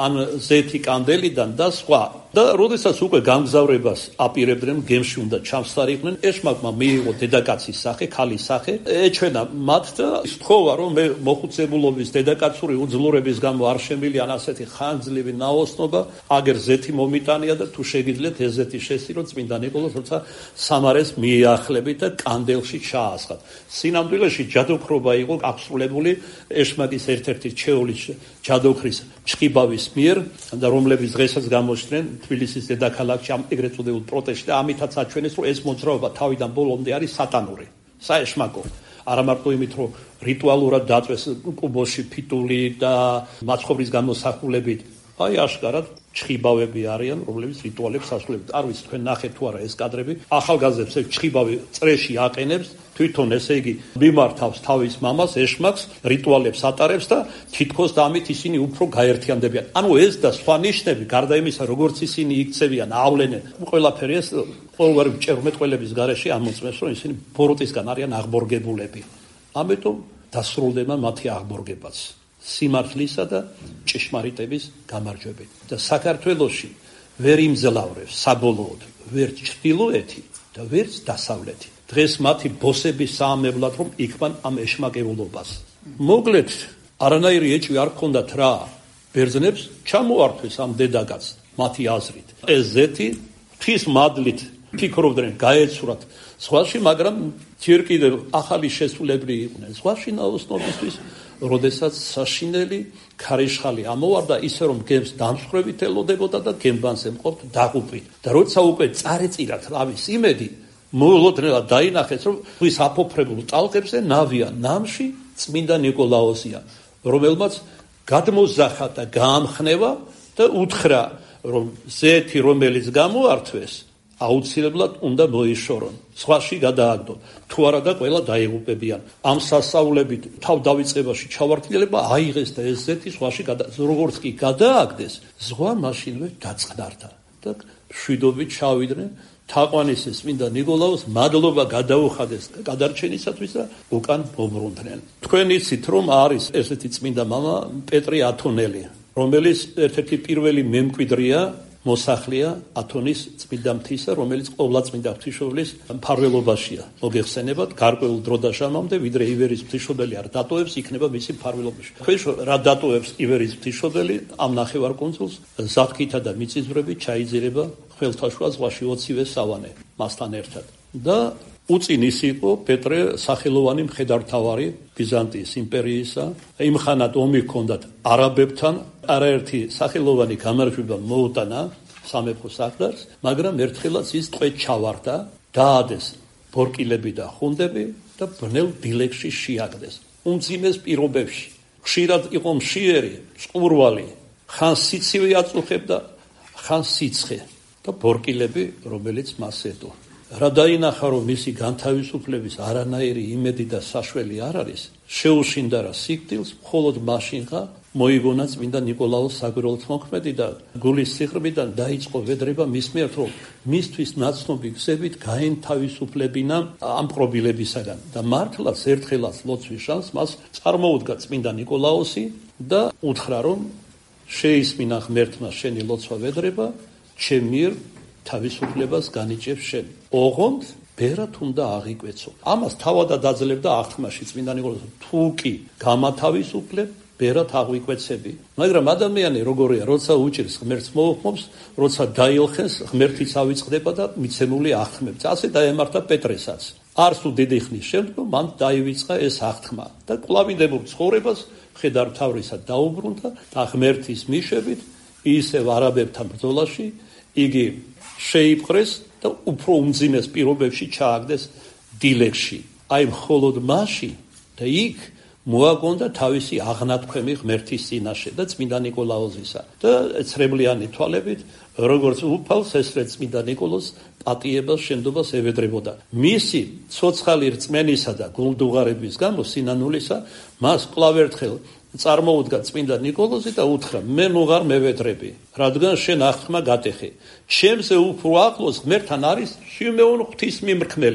ან ზეთი კანდელიდან და სხვა. და როდესაც უკვე გამგზავრებას აპირებდნენ, გემში უნდა ჩამსხარიყვნენ, ეშმაკმა მიიღო დედაკაცის სახე, ქალის სახე, ეჩვენა მათ და სთხოვა, რომ მე მოხუცებულობის დედაკაცური უძლურების გამო არ შემილიან ასეთი ხანგრძლივი ნაოსნობა, აგერ ზეთი მომიტანია და თუ შეგიძლიათ ეს ზეთი შესწიროთ წმინდა ნიკოლოზს, როცა სამარეს მიახლებით და კანდელში ჩაასხათ. სინამდვილეში ჯადოქრობა იყო აღსრულებული ეშმაკის ერთ-ერთი ჩეულის ჯადოქრის ჩხიბავის მიერ და რომლებიც დღესაც გამოჩნდნენ თბილისის დედაქალაქში ამ ეგრეთ წოდებულ პროტესტში, ამითაც აჩვენეს, რომ ეს მოძრაობა თავიდან ბოლომდე არის სატანური, საეშმაკო. არა მარტო იმით, რომ რიტუალურად დაწვეს კუბოში ფიტული და მაცხოვრის გამოსახულებით, აი აშკარად ჩხიბავები არიან, რომლებიც რიტუალებს ასრულებენ. არ ვიცი თქვენ ნახეთ თუ არა ეს კადრები, ახალგაზრდებს ეს ჩხიბავი წრეში აყენებს, თვითონ ესე იგი მიმართავს თავის მამას, ეშმაკს, რიტუალებს ატარებს და თითქოს ამით ისინი უფრო გაერთიანდებიან. ანუ ეს და სხვა ნიშნები, გარდა იმისა, როგორც ისინი იქცევიან, ავლენენ, ყველაფერი ეს ყოველგვარი მჭერმეტყველების გარეშე ამოწმებს, რომ ისინი ბოროტისგან არიან აღბორგებულები. ამიტომ დასრულდება მათი აღბორგებაც. სიმართლისა და ჭეშმარიტების გამარჯვებით. და საქართველოში ვერ იმძლავრებს საბოლოოდ ვერც ჩრდილოეთი და ვერც დასავლეთი. დღეს მათი ბოსები საამებლად რომ იქმან ამ ეშმაკეულობას. მოკლედ, არანაირი ეჭვი არ ქონდათ რა. ბერძნებს ჩამოართვეს ამ დედაკაცს მათი აზრით. ეს ზეთი ღვთის მადლით ფიქრობდნენ გაეცურათ სხვაში, მაგრამ ჯერ კიდევ ახალი შესრულებრი იყვნენ სხვაში ნაოსნობისთვის, როდესაც საშინელი ქარიშხალი ამოვარდა, ისე რომ გემს დამსხვრევით ელოდებოდა და გემბანზე მყოფთ დაღუპვით. და როცა უკვე წარეწირათ რავის იმედი, მოულოდნელად დაინახეს, რომ ღვთის აფოფრებულ ტალღებზე ნავია, ნამში წმინდა ნიკოლაოსია, რომელმაც გადმოზახა და გაამხნევა და უთხრა, რომ ზეთი რომელიც გამოართვეს, აუცილებლად უნდა მოიშორონ, სხვაში გადააგდონ, თუ არა და ყველა დაიღუპებიან. ამ სასწაულებით თავდავიწყებაში ჩავართლება აიღეს და ეს ზეთი სხვაში გადა, როგორც კი გადააგდეს, ზღვა მაშინვე დაწყნარდა და შვიდობით ჩავიდნენ. თაყვანისის წმინდა ნიკოლაოს მადლობა გადაუხადეს გადარჩენისათვის და უკან მობრუნდნენ. თქვენ იცით, რომ არის ესეთი წმინდა მამა პეტრე ათონელი, რომელიც ერთ-ერთი პირველი მემკვიდრეა, მოსახლეა ათონის წმინდა მთისა, რომელიც ყოვლადწმინდა ღვთისმშობლის მფარველობაშია. მოგეხსენებათ, გარკვეულ დრო და ჟამამდე, ვიდრე ივერის ღვთისმშობელი არ დატოვებს, იქნება მისი მფარველობაში. თქვენ რა დატოვებს ივერის ღვთისმშობელი ამ ნახევარკუნძულს? ზაფხითა და მიწისძვრებით ჩაიძირება ხმელთაშუა ზღვაში ოცივე სავანე მასთან ერთად. და უწინ ის იყო პეტრე სახელოვანი მხედართმთავარი ბიზანტიის იმპერიისა. იმ ხანად ომი ჰქონდათ არაბებთან, არაერთი სახელოვანი გამარჯვება მოუტანა სამეფო საყდარს, მაგრამ ერთხელაც ის ტყვედ ჩავარდა, დაადეს ბორკილები და ხუნდები და ბნელ დილეგში შეაგდეს. უმძიმეს პირობებში, ხშირად იყო მშიერი, წყურვალი, ხან სიცივე აწუხებდა, ხან სიცხე და ბორკილები, რომელიც მას ედო. რა დაინახა, რომ მისი განთავისუფლების არანაირი იმედი და საშველი არ არის, შეუშინდა რა სიკვდილს, მხოლოდ მაშინღა მოიგონა წმინდა ნიკოლაოს საგვირელთმოქმედი და გულის სიღრმიდან დაიწყო ვედრება მის მიერ, რომ მისთვის ნაცნობი გზებით გაენთავისუფლებინა ამ პრობილებისაგან. და მართლაც ერთხელაც ლოცვის შანსს მას წარმოუდგა წმინდა ნიკოლაოსი და უთხრა, რომ შეისმინა ღმერთმა შენი ლოცვა ვედრება, ჩემ მიერ თავისუფლებას განიჭებს შენ. ოღონდ ბერად უნდა აღიკვეცო. ამას თავადად აძლევდა აღთქმაში წმინდა ნიკოლაოსი, თუ კი გამათავისუფლებ, ბერად აღვიკვეცები. მაგრამ ადამიანი როგორია, როცა უჭირს ღმერთს მოუხმობს, როცა დაილხეს, ღმერთიც ავიწყდება და მიცემული აღთქმებს. ასე დაემართა პეტრესაც. არც თუ დიდი ხნის შემდგომ მან დაივიწყა ეს აღთქმა და კვლავინდებურ ცხოვრებას მხედართმთავრისა დაუბრუნდა და ღმერთის მიშებით ისევ არაბებთან ბრძოლაში იგი შეიპყრეს და უფრო უმძიმეს პირობებში ჩააგდეს დილეგში. აი მხოლოდ მაშინ და იქ მოაგონდა თავისი აღნათქვემი ღმერთის წინაშე და წმინდა ნიკოლაოზისა და ცრემლიანი თვალებით, როგორც უფალს ესრე წმინდა ნიკოლოზს პატიებას შენდობას ევედრებოდა. მისი ცოცხალი რწმენისა და გულდუღარების გამო სინანულისა მას კვლავ ერთხელ წარმოუდგა წმინდა ნიკოლოზი და უთხრა, მე ნუღარ მევედრები, რადგან შენ აღთქმა გატეხე. ჩემზე უფრო ახლოს ღმერთთან არის შიმეონ ღვთის მიმრქმელი,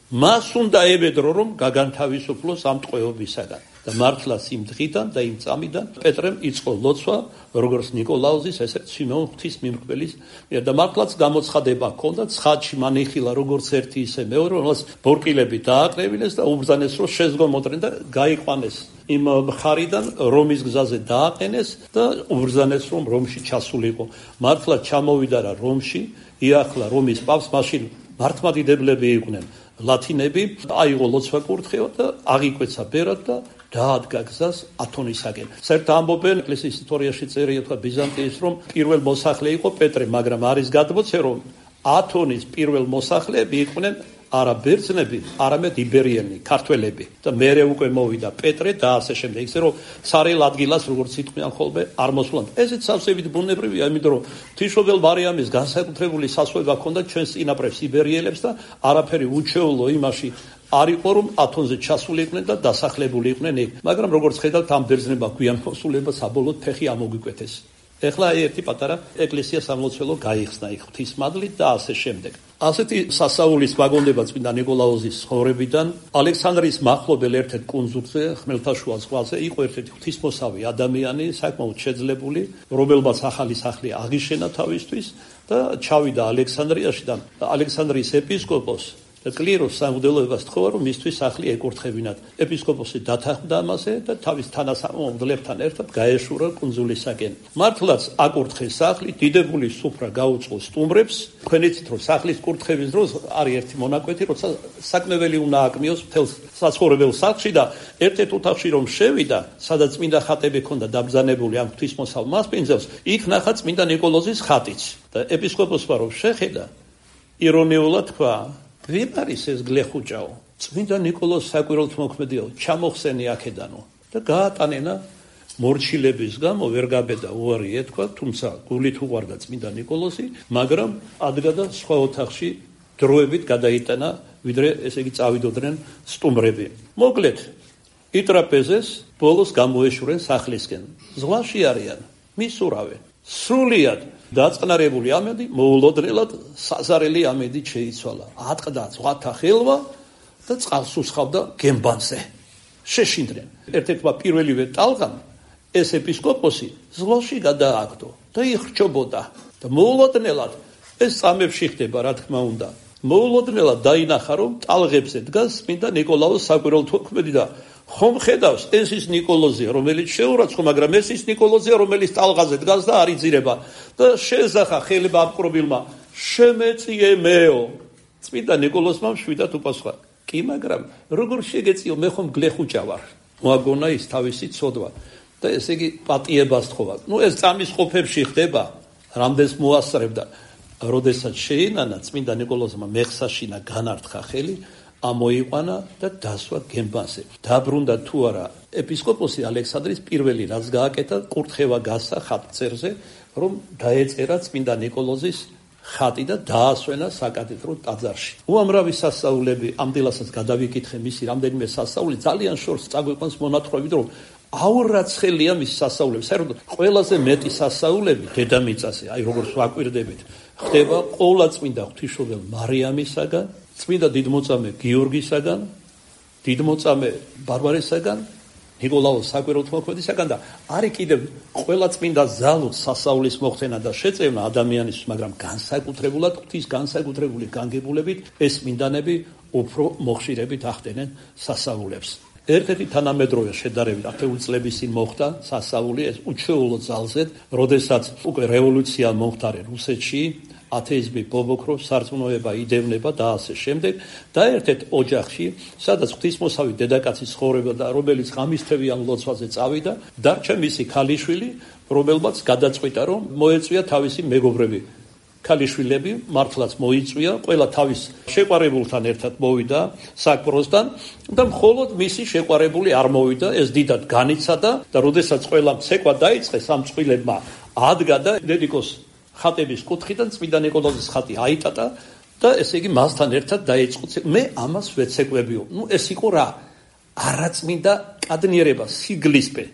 მას უნდა ებედრო, რომ გაგანთავისუფლოს ამ ტყვეობისაგან. და მართლაც იმ დღიდან და იმ წამიდან პეტრემ იწყო ლოცვა, როგორც ნიკოლაოზის, ესეც სიმეონ ღვთისმიმრგველის მიერ. და მართლაც გამოცხადება ჰქონდა, ცხადში მან იხილა როგორც ერთი ისე მეორე, რომელსაც ბორკილები დააკრევინეს და უბრძანეს, რომ შეზღომოდნენ და გაიყვანეს იმ მხარიდან, რომის გზაზე დააყენეს და უბრძანეს, რომ რომში ჩასულიყო. მართლაც ჩამოვიდა რა რომში, იახლა რომის პაპს, მაშინ მართლმადიდებლები იყვნენ ლათინები, აიღო ლოცვა კურთხევა და აღიკვეცა ბერად და დაადგა გზას ათონისაკენ. საერთოდ ამბობენ ეკლესიის ისტორიაში წერია თქვა ბიზანტიის, რომ პირველ მოსახლე იყო პეტრე, მაგრამ არის გადმოცე, რომ ათონის პირველ მოსახლეები იყვნენ არა ბერძნები, არამედ იბერიელნი, ქართველები. და მერე უკვე მოვიდა პეტრე და ასე შემდეგ. ისე რომ ცარელ ადგილას როგორც იტყვიან ხოლმე არ მოსულან. ესეც სავსებით ბუნებრივია, იმიტომ რომ ღვთისმშობელ მარიამის განსაკუთრებული სასვება ჰქონდა ჩვენს წინაპრებს იბერიელებს და არაფერი უჩვეულო იმაში არ იყო, რომ ათონზე ჩასულიყვნენ და დასახლებული იყვნენ იქ. მაგრამ როგორც ხედავთ, ამ ბერძნებმა გვიან მოსულება საბოლოოდ ფეხი ამოგვიკვეთეს. ეხლა ერთი პატარა ეკლესია სამლოცველო გაიხსნა იქ ღვთისმადლით და ასე შემდეგ. ასეთი სასაულის ვაგონდება წმინდა ნიკოლაოზის ცხოვრებიდან. ალექსანდრიის მახლობელ ერთ-ერთ კუნძულზე, ხმელთაშუა ზღვაზე, იყო ერთ-ერთი ღვთისმოსავი ადამიანი, საკმაოდ შეძლებული, რომელმაც ახალი სახლი აღიშენა თავისთვის და ჩავიდა ალექსანდრიაში და ალექსანდრიის ეპისკოპოსი და კლიროს სამღვდელოებას თხოვა, რომ მისთვის სახლი ეკურთხებინათ. ეპისკოპოსი დათანხმდა ამაზე და თავის თანასამომავლეებთან ერთად გაეშურა კუნძულისაკენ. მართლაც აკურთხეს სახლი, დიდებული სუფრა გაუწყო სტუმრებს. თქვენ იცით, რომ სახლის კურთხევის დროს არის ერთი მონაკვეთი, როცა საკმეველი უნდა აკმიოს მთელ საცხოვრებელ სახლში და ერთ-ერთ ოთახში რომ შევიდა, სადაც წმინდა ხატები ჰქონდა დაბრძანებული ამ ღვთისმოსავ მასპინძელს, იქ ნახა წმინდა ნიკოლოზის ხატიც. და ეპისკოპოსმა რომ შეხედა, ირონიულად თქვა, ვინ არის ეს გლეხუჭაო? წმინდა ნიკოლოზ საკვირველთმოქმედიო, ჩამოხსენი აქედანო და გაატანენა მორჩილების გამო ვერ გაბედა უარი ეთქვა, თუმცა გულით უყვარდა წმინდა ნიკოლოზი, მაგრამ ადგა და სხვა ოთახში დროებით გადაიტანა, ვიდრე ესე იგი წავიდოდნენ სტუმრები. მოკლედ, იტრაპეზეს ბოლოს გამოეშურენ სახლისკენ. ზღვაში არიან, მისურავენ. სრულიად დაწყნარებული ამედი მოულოდნელად საზარელი ამედით შეიცვალა. ატყდა ზღვათა ხელვა და წყალს უსხავდა გემბანზე. შეშინდნენ. ერთ-ერთმა პირველივე ტალღამ ეს ეპისკოპოსი ზღვაში გადააგდო და იხრჩობოდა და მოულოდნელად ეს წამებში ხდება, რა თქმა უნდა. მოულოდნელად დაინახა, რომ ტალღებზე დგას წმინდა ნიკოლაოს საკვირველთმოქმედი და ხომ ხედავს, ეს ის ნიკოლოზია, რომელიც შეურაცხო, მაგრამ ეს ის ნიკოლოზია, რომელიც ტალღაზე დგას და არ იძირება და შეზახა ხელება აპყრობილმა, შემეწიე მეო. წმინდა ნიკოლოზმა მშვიდად უპასუხა, კი, მაგრამ როგორ შეგეწიო, მე ხომ გლეხუჭა ვარ. მოაგონა ის თავისი ცოდვა და ესე იგი პატიებას თხოვა. ნუ ეს წამის ყოფებში ხდება, რამდენს მოასწრებდა. როდესაც შეინანა წმინდა ნიკოლოზმა მეხსაშინა განართხა ხელი, ამოიყვანა და დასვა გემბანზე. დაბრუნდა თუ არა ეპისკოპოსი ალექსანდრის პირველი რაც გააკეთა, კურთხევა გასცა ხატწერზე, რომ დაეწერა წმინდა ნიკოლოზის ხატი და დაასვენა საკათედრო ტაძარში. უამრავი სასაულები, ამ დილასაც გადავიკითხე მისი რამდენიმე სასაული, ძალიან შორს წაგვიყვანს მონათხრობებით, რომ აურაცხელია მის სასაულები. საერთოდ ყველაზე მეტი სასაულები დედამიწაზე, აი როგორც ვაკვირდებით, ხდება ყოვლადწმინდა ღვთისმშობელ მარიამისაგან, წმინდა დიდმოწამე გიორგისაგან, დიდმოწამე ბარბარესაგან, ნიკოლაოს საკვირველთმოქმედისაგან და არის კიდევ ყველა წმინდა ზალუს სასაულის მოხდენა და შეწევნა ადამიანის, მაგრამ განსაკუთრებულად ღვთის განსაკუთრებული განგებულებით ეს წმინდანები უფრო მოხშირებით ახდენენ სასაულებს. ერთ-ერთი თანამედროვე შედარებით ათეული წლების წინ მოხდა სასაული ეს უჩვეულო ძალზედ, როდესაც უკვე რევოლუცია მომხდარა რუსეთში, ათეიზმი ბობოქრობს, სარწმუნოება იდევნება და ასე შემდეგ და ერთ-ერთ ოჯახში, სადაც ღვთისმოსავი დედაკაცის ცხოვრება და რომელიც ღამისთევიან ლოცვაზე წავიდა, დარჩა მისი ქალიშვილი, რომელმაც გადაწყვიტა, რომ მოეწვია თავისი მეგობრები. ქალიშვილები მართლაც მოიწვია, ყველა თავის შეყვარებულთან ერთად მოვიდა საკპროსთან და მხოლოდ მისი შეყვარებული არ მოვიდა, ეს დიდად განიცადა და როდესაც ყველა ცეკვა დაიწყეს ამ წყვილებმა, ადგა და დედიკოს ხატების კუთხიდან წმინდა ნიკოლოზის ხატი აიტატა და ესე იგი მასთან ერთად დაიწყო. მე ამას ვეცეკვებიო. ნუ ეს იყო რა? არაწმინდა კადნიერება, სიგლისპე,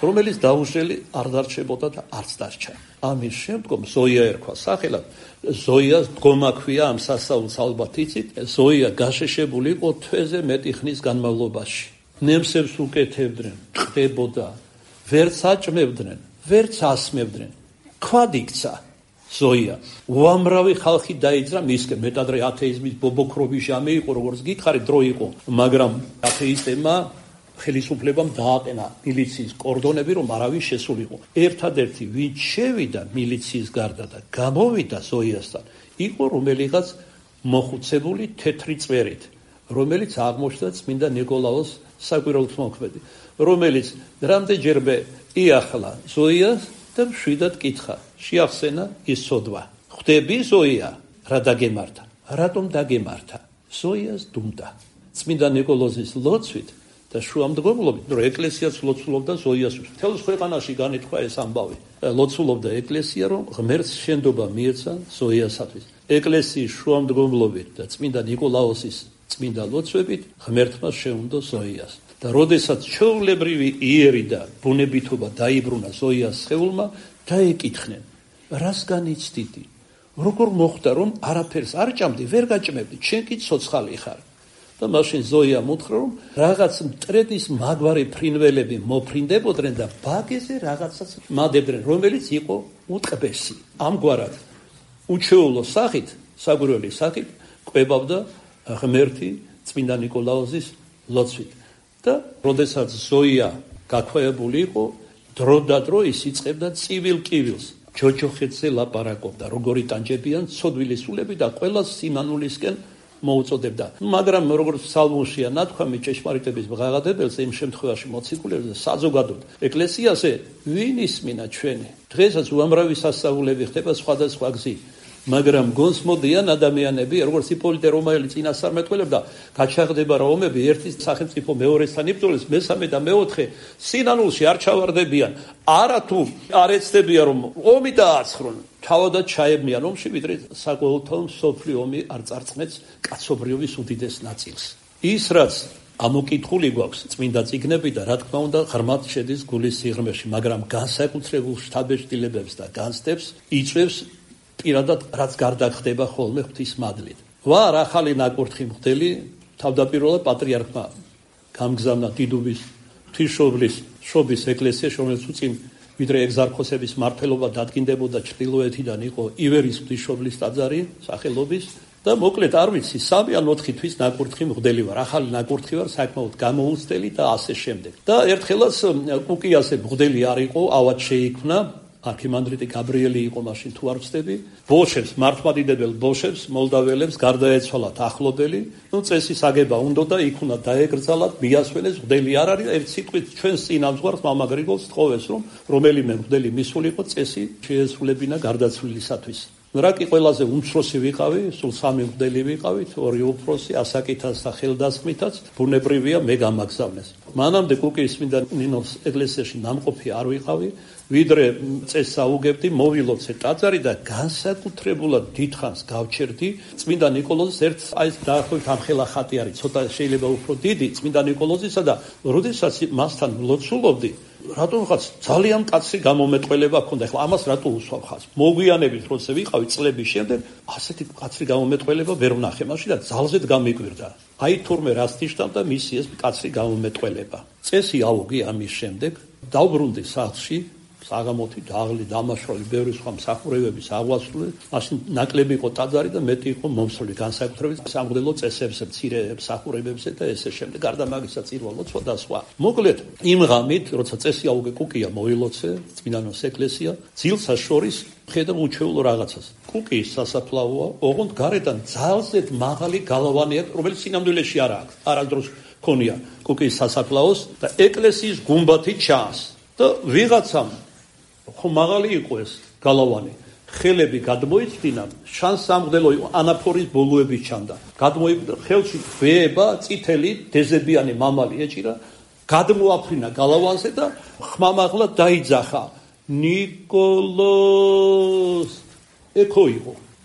რომელიც დაუშველი არ დარჩებოდა და არც დარჩა. ამის შემდგომ ზოია ერქვა სახელად. ზოიას დგომა ქვია ამ სასწაულს ალბათ იცით. ზოია გაშეშებული იყო თვეზე მეტი ხნის განმავლობაში. ნემსებს უკეთებდნენ, ყდებოდა, ვერც აჭმევდნენ, ვერც ასმევდნენ. ქვად იქცა ზოია. უამრავი ხალხი დაიძრა მისკენ. მეტადრე ათეიზმის ბობოქრობის ჟამი იყო, როგორც გითხარით, დრო იყო, მაგრამ ათეისტებმა ხელისუფლებამ დააყენა მილიციის კორდონები, რომ არავის შესულიყო. ერთადერთი ვინც შევიდა მილიციის გარდა და გამოვიდა ზოიასთან, იყო რომელიღაც მოხუცებული თეთრი წვერით, რომელიც აღმოჩნდა წმინდა ნიკოლაოს საკვირველთმოქმედი, რომელიც რამდენჯერმე იახლა ზოიას და მშვიდად კითხა, შეახსენა ის სოდვა. ხვდები ზოია, რა დაგემართა? რატომ დაგემართა? ზოიას დუმდა. წმინდა ნიკოლოზის ლოცვით და შუამდგომლობით, რომ ეკლესიაც ლოცულობდა ზოიას. მთელს ქვეყანაში განითქვა ეს ამბავი. ლოცულობდა ეკლესია, რომ ღმერთს შენდობა მიეცა ზოიასათვის. ეკლესიის შუამდგომლობით და წმინდა ნიკოლაოსის წმინდა ლოცვებით ღმერთმა შეუნდო ზოიას. და როდესაც ჩვეულებრივი იერი და ბუნებითობა დაიბრუნა ზოიას სხეულმა, დაეკითხნენ, რას განიცდიდი? როგორ მოხდა, რომ არაფერს არ ჭამდი, ვერ გაჭმევდი, შენ კი ცოცხალი ხარ? და მაშინ ზოიამ უთხრა, რომ რაღაც მტრედის მაგვარი ფრინველები მოფრინდებოდნენ და ბაგეზე რაღაცას მადებდნენ, რომელიც იყო უტყბესი. ამგვარად უჩვეულო სახით, საგვირველი სახით კვებავდა ღმერთი წმინდა ნიკოლაოზის ლოცვით. და როდესაც ზოია გაქვეებული იყო, დრო და დრო ის იწყებდა წივილ კივილს. ჯოჯოხეთზე ლაპარაკობდა, როგორი ტანჯებიან ცოდვილი სულები და ყველას სინანულისკენ მოუწოდებდა. მაგრამ როგორც ფსალმუშია ნათქვამი ჭეშმარიტების ღაღადებელს იმ შემთხვევაში მოციქულებს და საზოგადოდ ეკლესიაზე ვინ ისმინა ჩვენი? დღესაც უამრავი სასწაულები ხდება სხვადასხვა გზით. მაგრამ გონს მოდიან ადამიანები, როგორც იპოლიტე რომაელი წინასწარმეტყველებდა, გაჩაღდება რა ომები ერთის სახელმწიფო მეორესთან იბრძოლებს, მესამე და მეოთხე სინანულში არ ჩავარდებიან. არა თუ არ ეცდებიან, რომ ომი დააცხრონ, თავადაც ჩაებმიან ომში, ვიდრე საყოველთაო მსოფლიო ომი არ წარწმებს კაცობრიობის უდიდეს ნაწილს. ის რაც ამოკითხული გვაქვს წმინდა წიგნები და რა თქმა უნდა ღრმად შედის გულის სიღრმეში, მაგრამ განსაკუთრებულ შთაბეჭდილებებს და განცდებს იწვევს პირადად რაც გარდა ხდება ხოლმე ღვთისმადლით. ვარ ახალი ნაკურთხი მღვდელი, თავდაპირველად პატრიარქმა გამგზავნა დიდუბის ღვთისმშობლის შობის ეკლესიაში, რომელიც უწინ ვიდრე ეგზარქოსების მმართველობა დადგინდებოდა ჩრდილოეთიდან, იყო ივერის ღვთისმშობლის ტაძარი სახელობის და მოკლედ არ ვიცი, სამი ან ოთხი თვის ნაკურთხი მღვდელი ვარ, ახალი ნაკურთხი ვარ, საკმაოდ გამოუცდელი და ასე შემდეგ. და ერთხელაც კუკიასე მღვდელი არ იყო, ავად შეიქმნა არქიმანდრიტი გაბრიელი იყო მაშინ თუ არ ვცდები, ბოშებს, მართლმადიდებელ ბოშებს, მოლდაველებს გარდაეცვალათ ახლობელი, ნუ წესის აგება უნდა და იქ უნდა დაეკრძალათ, მიასვენეს, მღვდელი არ არის, ერთ სიტყვით ჩვენს წინამძღვარს მამა გრიგოლს თხოვეს, რომ რომელიმე მღვდელი მისულიყო წესი შეესრულებინა გარდაცვლილისათვის. რა კი ყველაზე უმცროსი ვიყავი, სულ სამი მღვდელი ვიყავით, ორი უფროსი, ასაკითაც და ხელდასხმითაც, ბუნებრივია მე გამაგზავნეს. მანამდე კუკიის წმინდა ნინოს ეკლესიაში ნამყოფი არ ვიყავი, ვიდრე წესს აუგებდი, მოვილოცე ტაძარი და განსაკუთრებულად დიდხანს გავჩერდი წმინდა ნიკოლოზის ერთ აი დაახლოებით ამხელა ხატი არის, ცოტა შეიძლება უფრო დიდი წმინდა ნიკოლოზისა და როდესაც მასთან ლოცულობდი, რატომღაც ძალიან კაცრი გამომეტყველება ჰქონდა. ეხლა ამას რატო უსვამ ხაზს? მოგვიანებით როცა ვიყავი წლების შემდეგ, ასეთი კაცრი გამომეტყველება ვერ ვნახე მაშინ და ძალზედ გამიკვირდა. აი თურმე რას ნიშნავდა მისი ეს კაცრი გამომეტყველება. წესი აუგი ამის შემდეგ, დავბრუნდი სახლში, საღამოთი დაღლი დამაშრალი ბევრი სხვა მსახურებების აღვასრულე, მაშინ ნაკლები იყო ტაძარი და მეტი იყო მომსვლელი განსაკუთრებით სამღვდელო წესებზე, მცირე მსახურებებზე და ესე შემდეგ. გარდა მაგისა წირვა ლოცვა და სხვა. მოკლედ იმ ღამით, როცა წესი აუგე კუკია მოილოცე, წმინდანოს ეკლესია, ძილსა შორის ხედავ უჩვეულო რაღაცას. კუკიის სასაფლაოა, ოღონდ გარედან ძალზედ მაღალი გალავანი აქვს, რომელიც სინამდვილეში არ აქვს. არასდროს ქონია კუკიის სასაფლაოს და ეკლესიის გუმბათი ჩანს. და ვიღაცამ ხო მაღალი იყო ეს გალავანი, ხელები გადმოიწდინა, შანს სამღვდელო იყო, ანაფორის ბოლოები ჩანდა. გადმოიწდინა, ხელში ვეება, წითელი, დეზებიანი მამალი ეჭირა, გადმოაფრინა გალავანზე და ხმამაღლა დაიძახა. ნიკოლოზ! ეკო იყო.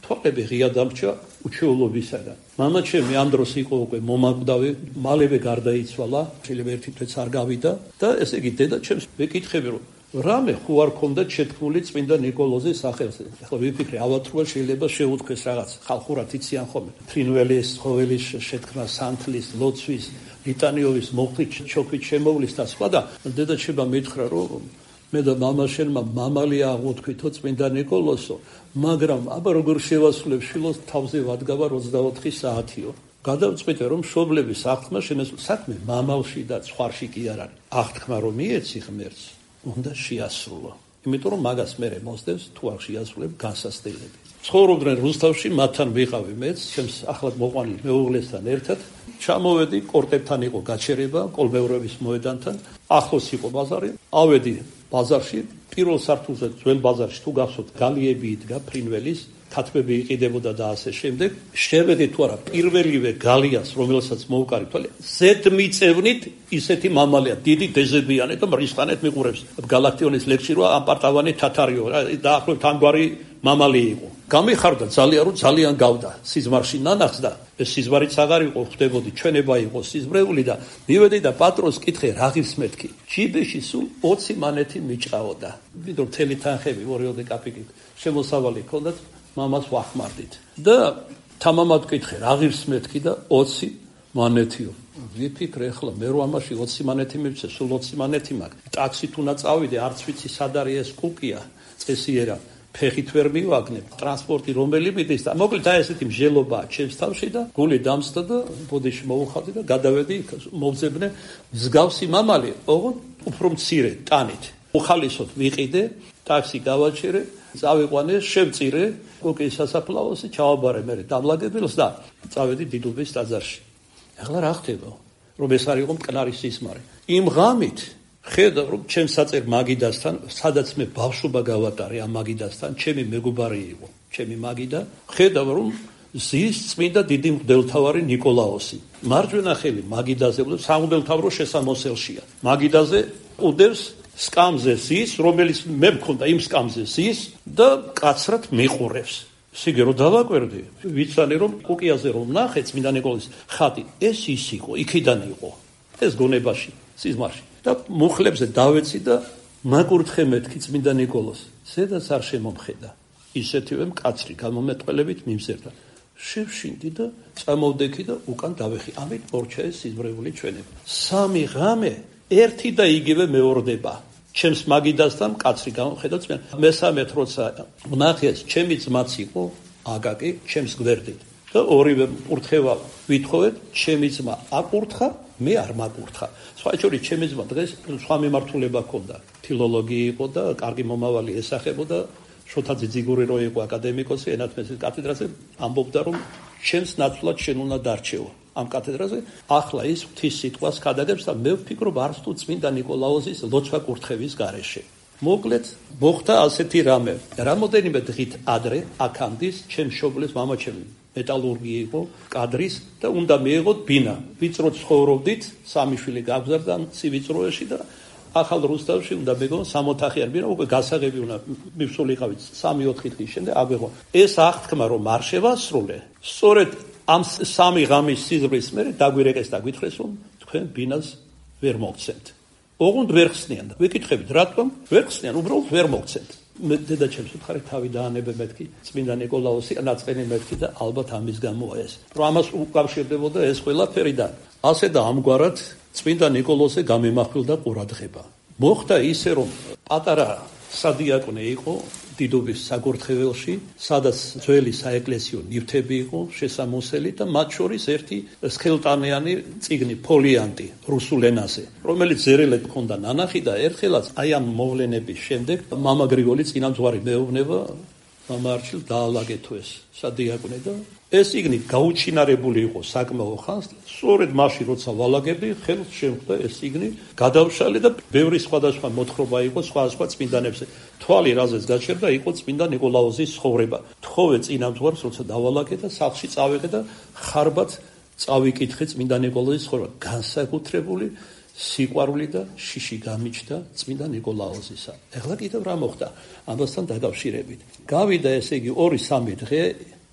თვალები ღია დამრჩა უჩვეულობისაგან. მამა ჩემი ამ დროს იყო უკვე მომაკვდავი, მალევე გარდაიცვალა, შეიძლება ერთი თვეც არ გავიდა და ესე იგი დედა ჩემს მეკითხები რომ რამე ხო არ ქონდა შეთქმული წმინდა ნიკოლოზის სახელზე. ახლა ვიფიქრე, ალბათ შეიძლება შეუთქვეს რაღაც ხალხურად იციან ხოლმე. ფრინველის, ცხოველის შეთქმნა, სანთლის, ლოცვის, ლიტანიოვის მოხდით, ჩოქვით შემოვლის და სხვა და დედა შეება მითხრა რომ მე და მამა შენმა მამალია აღვთქვითო წმინდა ნიკოლოზო, მაგრამ აბა როგორ შევასრულებ შვილოს თავზე ვადგავა ოცდაოთხი საათიო. გადავწყვიტე რომ მშობლების აღთქმა შემესრულა საქმე მამალში და ცხვარში კი არ არის. აღთქმა რომ მიეცი ღმერთს უნდა შეასრულო. იმიტომ რომ მაგას მერე მოსდევს თუ არ შეასრულებ განსასწრებელი. ცხოვრობდნენ რუსთავში, მათთან ვიყავი მეც, ჩემს ახლად მოყვანილ მეუღლესთან ერთად. ჩამოვედი, კორტებთან იყო გაჩერება, კოლმეურების მოედანთან, ახლოს იყო ბაზარი. ავედი ბაზარში, პირველ სართულზე ძველ ბაზარში თუ გახსოვთ, გალიები იდგა ფრინველის, ქათმები იყიდებოდა და ასე შემდეგ. შევედი თუ არა პირველივე გალიას, რომელსაც მოვკარი თვალე, ზედ მიწევნით ისეთი მამალია, დიდი დეზებიანი და მრისხანეთ მიყურებს. გალაქტიონის ლექსი როა ამპარტავანი თათარიო, დაახლოებით ამგვარი მამალი იყო. გამიხარდა ძალიან რომ ძალიან გავდა სიზმარში ნანახს და ეს სიზმარიც აღარ იყო ხდებოდი ჩვენება იყო სიზმრეული და მივედი და პატრონს კითხე რა ღირს მეთქი ჯიბეში სულ ოცი მანეთი მიჭყავდა ვიდრე მთელი თანხები ორიოდე კაპიკი შემოსავალი ჰქონდათ მამას ვახმარდით და თამამად კითხე რა ღირს მეთქი და ოცი მანეთიო ვიფიქრე ახლა მე რო ამაში ოცი მანეთი მივცე სულ ოცი მანეთი მაქვს ტაქსით უნდა წავიდე არც ვიცი სად არის ეს კუკია წესიერა ფეხით ვერ მივაგნებ ტრანსპორტი რომელი მიდის და მოკლედ აი ესეთი მსჯელობაა ჩემს თავში და გული დამსდა და ბოდიში მოვუხადი და გადავედი მოვძებნე მსგავსი მამალი ოღონდ უფრო მცირე ტანით უხალისოდ ვიყიდე ტაქსი გავაჩერე წავიყვანე შევწირე კუკის სასაფლაოზე ჩავაბარე მე დამლაგებელს და წავედი დიდუბის ტაძარში ახლა რა ხდება რომ ეს არ იყო მკნარი სისმარე იმ ღამით ხედავ რომ ჩემს საწერ მაგიდასთან სადაც მე ბავშვობა გავატარე ამ მაგიდასთან ჩემი მეგობარი იყო ჩემი მაგიდა ხედავ რომ ზის წმინდა დიდი მღვდელმთავარი ნიკოლაოსი მარჯვენა ხელი მაგიდაზე და სამღვდელმთავრო შესამოსელშია მაგიდაზე უდევს სკამზე ზის რომელიც მე მქონდა იმ სკამზე ზის და კაცრად მიყურებს სიგე რომ დავაკვირდი ვიცანი რომ კუკიაზე რომ ნახე წმინდა ნიკოლაოს ხატი ეს ის იყო იქიდან იყო ეს გონებაში სიზმარში და მუხლებზე დავეცი და მაგურთხე მეთქი წმინდა ნიკოლოს ზედაც არ შემომხედა ისეთივე მკაცრი გამომეტყველებით მიმზერდა შევშინდი და წამოვდექი და უკან დავეხი ამით მორჩა ეს სიზმრეული ჩვენება სამი ღამე ერთი და იგივე მეორდება ჩემს მაგიდასთან მკაცრი გამომხედა წმინდა მესამეთ როცა ვნახეს ჩემი ძმაც იყო აგაკი ჩემს გვერდით და ორივე ურთხევა ვითხოვეთ ჩემი ძმა აკურთხა მე არ მაგურთხა. სხვა შორის ჩემი ძმა დღეს სხვა მიმართულება ჰქონდა. ფილოლოგი იყო და კარგი მომავალი ესახებოდა. შოთა ძიძიგური რო იყო აკადემიკოსი, ენათმეცნიერების კათედრაზე ამბობდა რომ ჩემს ნაცვლად შენ უნდა დარჩეო ამ კათედრაზე. ახლა ის ღვთის სიტყვას გადაგებს და მე ვფიქრობ არც თუ წმინდა ნიკოლაოზის ლოცვა კურთხევის გარეშე. მოკლედ მოხდა ასეთი რამე. რამოდენიმე დღით ადრე აქანდის ჩემ მშობლებს მამაჩემი მეტალურგი იყო კადრის და უნდა მიეღოთ ბინა. ვიწრო ცხოვრობდით, სამი შვილი გავზარდა ცივიწროეში და ახალ რუსთავში უნდა მეგონ სამოთახიანი ბინა, უკვე გასაღები უნდა მივსულიყავით სამი ოთხი დღის შემდეგ აგვეღო. ეს აღთქმა რომ არ შევასრულე, სწორედ ამ სამი ღამის სიზმრის მერე დაგვირეკეს და გვითხრეს რომ თქვენ ბინას ვერ მოგცემთ. ოღონდ ვერ ხსნიან და ვიკითხებით რატომ ვერ ხსნიან, უბრალოდ ვერ მოგცემთ. მე დედა ჩემს უთხარი თავი დაანებე მეთქი წმინდა ნიკოლაოსი ნაწყენი მეთქი და ალბათ ამის გამოა ეს რომ ამას უკავშირდებოდა ეს ყველაფერი და ასე და ამგვარად წმინდა ნიკოლოზზე გამემახვილდა ყურადღება მოხდა ისე რომ პატარა სადიაკვნე იყო დიდობის საკურთხეველში სადაც ძველი საეკლესიო ნივთები იყო შესამოსელი და მათ შორის ერთი სქელტანიანი წიგნი ფოლიანტი რუსულ ენაზე რომელიც ზერელად ჰქონდა ნანახი და ერთხელაც აი ამ მოვლენების შემდეგ მამა გრიგოლი წინამძღვარი მეუბნება მამა არჩილ დაალაგეთო ეს სადიაკვნე და ეს წიგნი გაუჩინარებული იყო საკმაო ხანს სწორედ მაშინ როცა ვალაგებდი ხელს შემხვდა ეს წიგნი გადავშალე და ბევრი სხვადასხვა მოთხრობა იყო სხვა სხვა წმინდანებზე თვალი რაზეც გაჩერდა იყო წმინდა ნიკოლაოზის ცხოვრება თხოვე წინამძღვარს როცა დავალაგე და სახლში წავეყე და ხარბად წავიკითხე წმინდა ნიკოლაოზის ცხოვრება განსაკუთრებული სიყვარული და შიში გამიჩნდა წმინდა ნიკოლაოზისა ეხლა კიდევ რა მოხდა ამასთან დაკავშირებით გავიდა ესე იგი ორი სამი დღე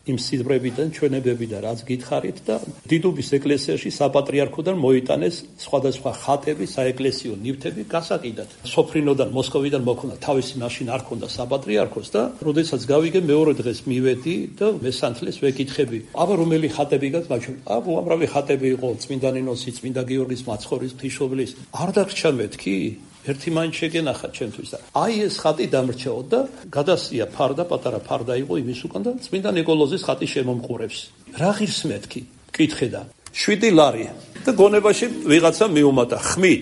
იმ სიძბრებიდან, ჩვენებებიდან, რაც გითხარით და დიდუბის ეკლესიაში საპატრიარქოდან მოიტანეს სხვადასხვა ხატები, საეკლესიო ნივთები გასაყიდად. სოფრინოდან, მოსკოვიდან მოქონდა თავისი მაშინ არ ქონდა საპატრიარქოს და როდესაც გავიგე მეორე დღეს მივედი და მესანთლეს ვეკითხები. აბა რომელი ხატები გაქვს ბავშვი? აბა უამრავი ხატები იყო, წმინდა ნინოსი, წმინდა გიორგის მაცხოვრის, ღვთისმშობლის. არ დაგრჩა მეთქი? ერთი მაინც შეგენახა ჩემთვის და აი ეს ხატი დამრჩაო და გადასია ფარდა, პატარა ფარდა იყო იმის უკან და წმინდა ნიკოლოზის ხატი შემომყურებს. რა ღირს მეთქი? კითხე და შვიდი ლარი და გონებაში ვიღაცა მიუმატა ხმით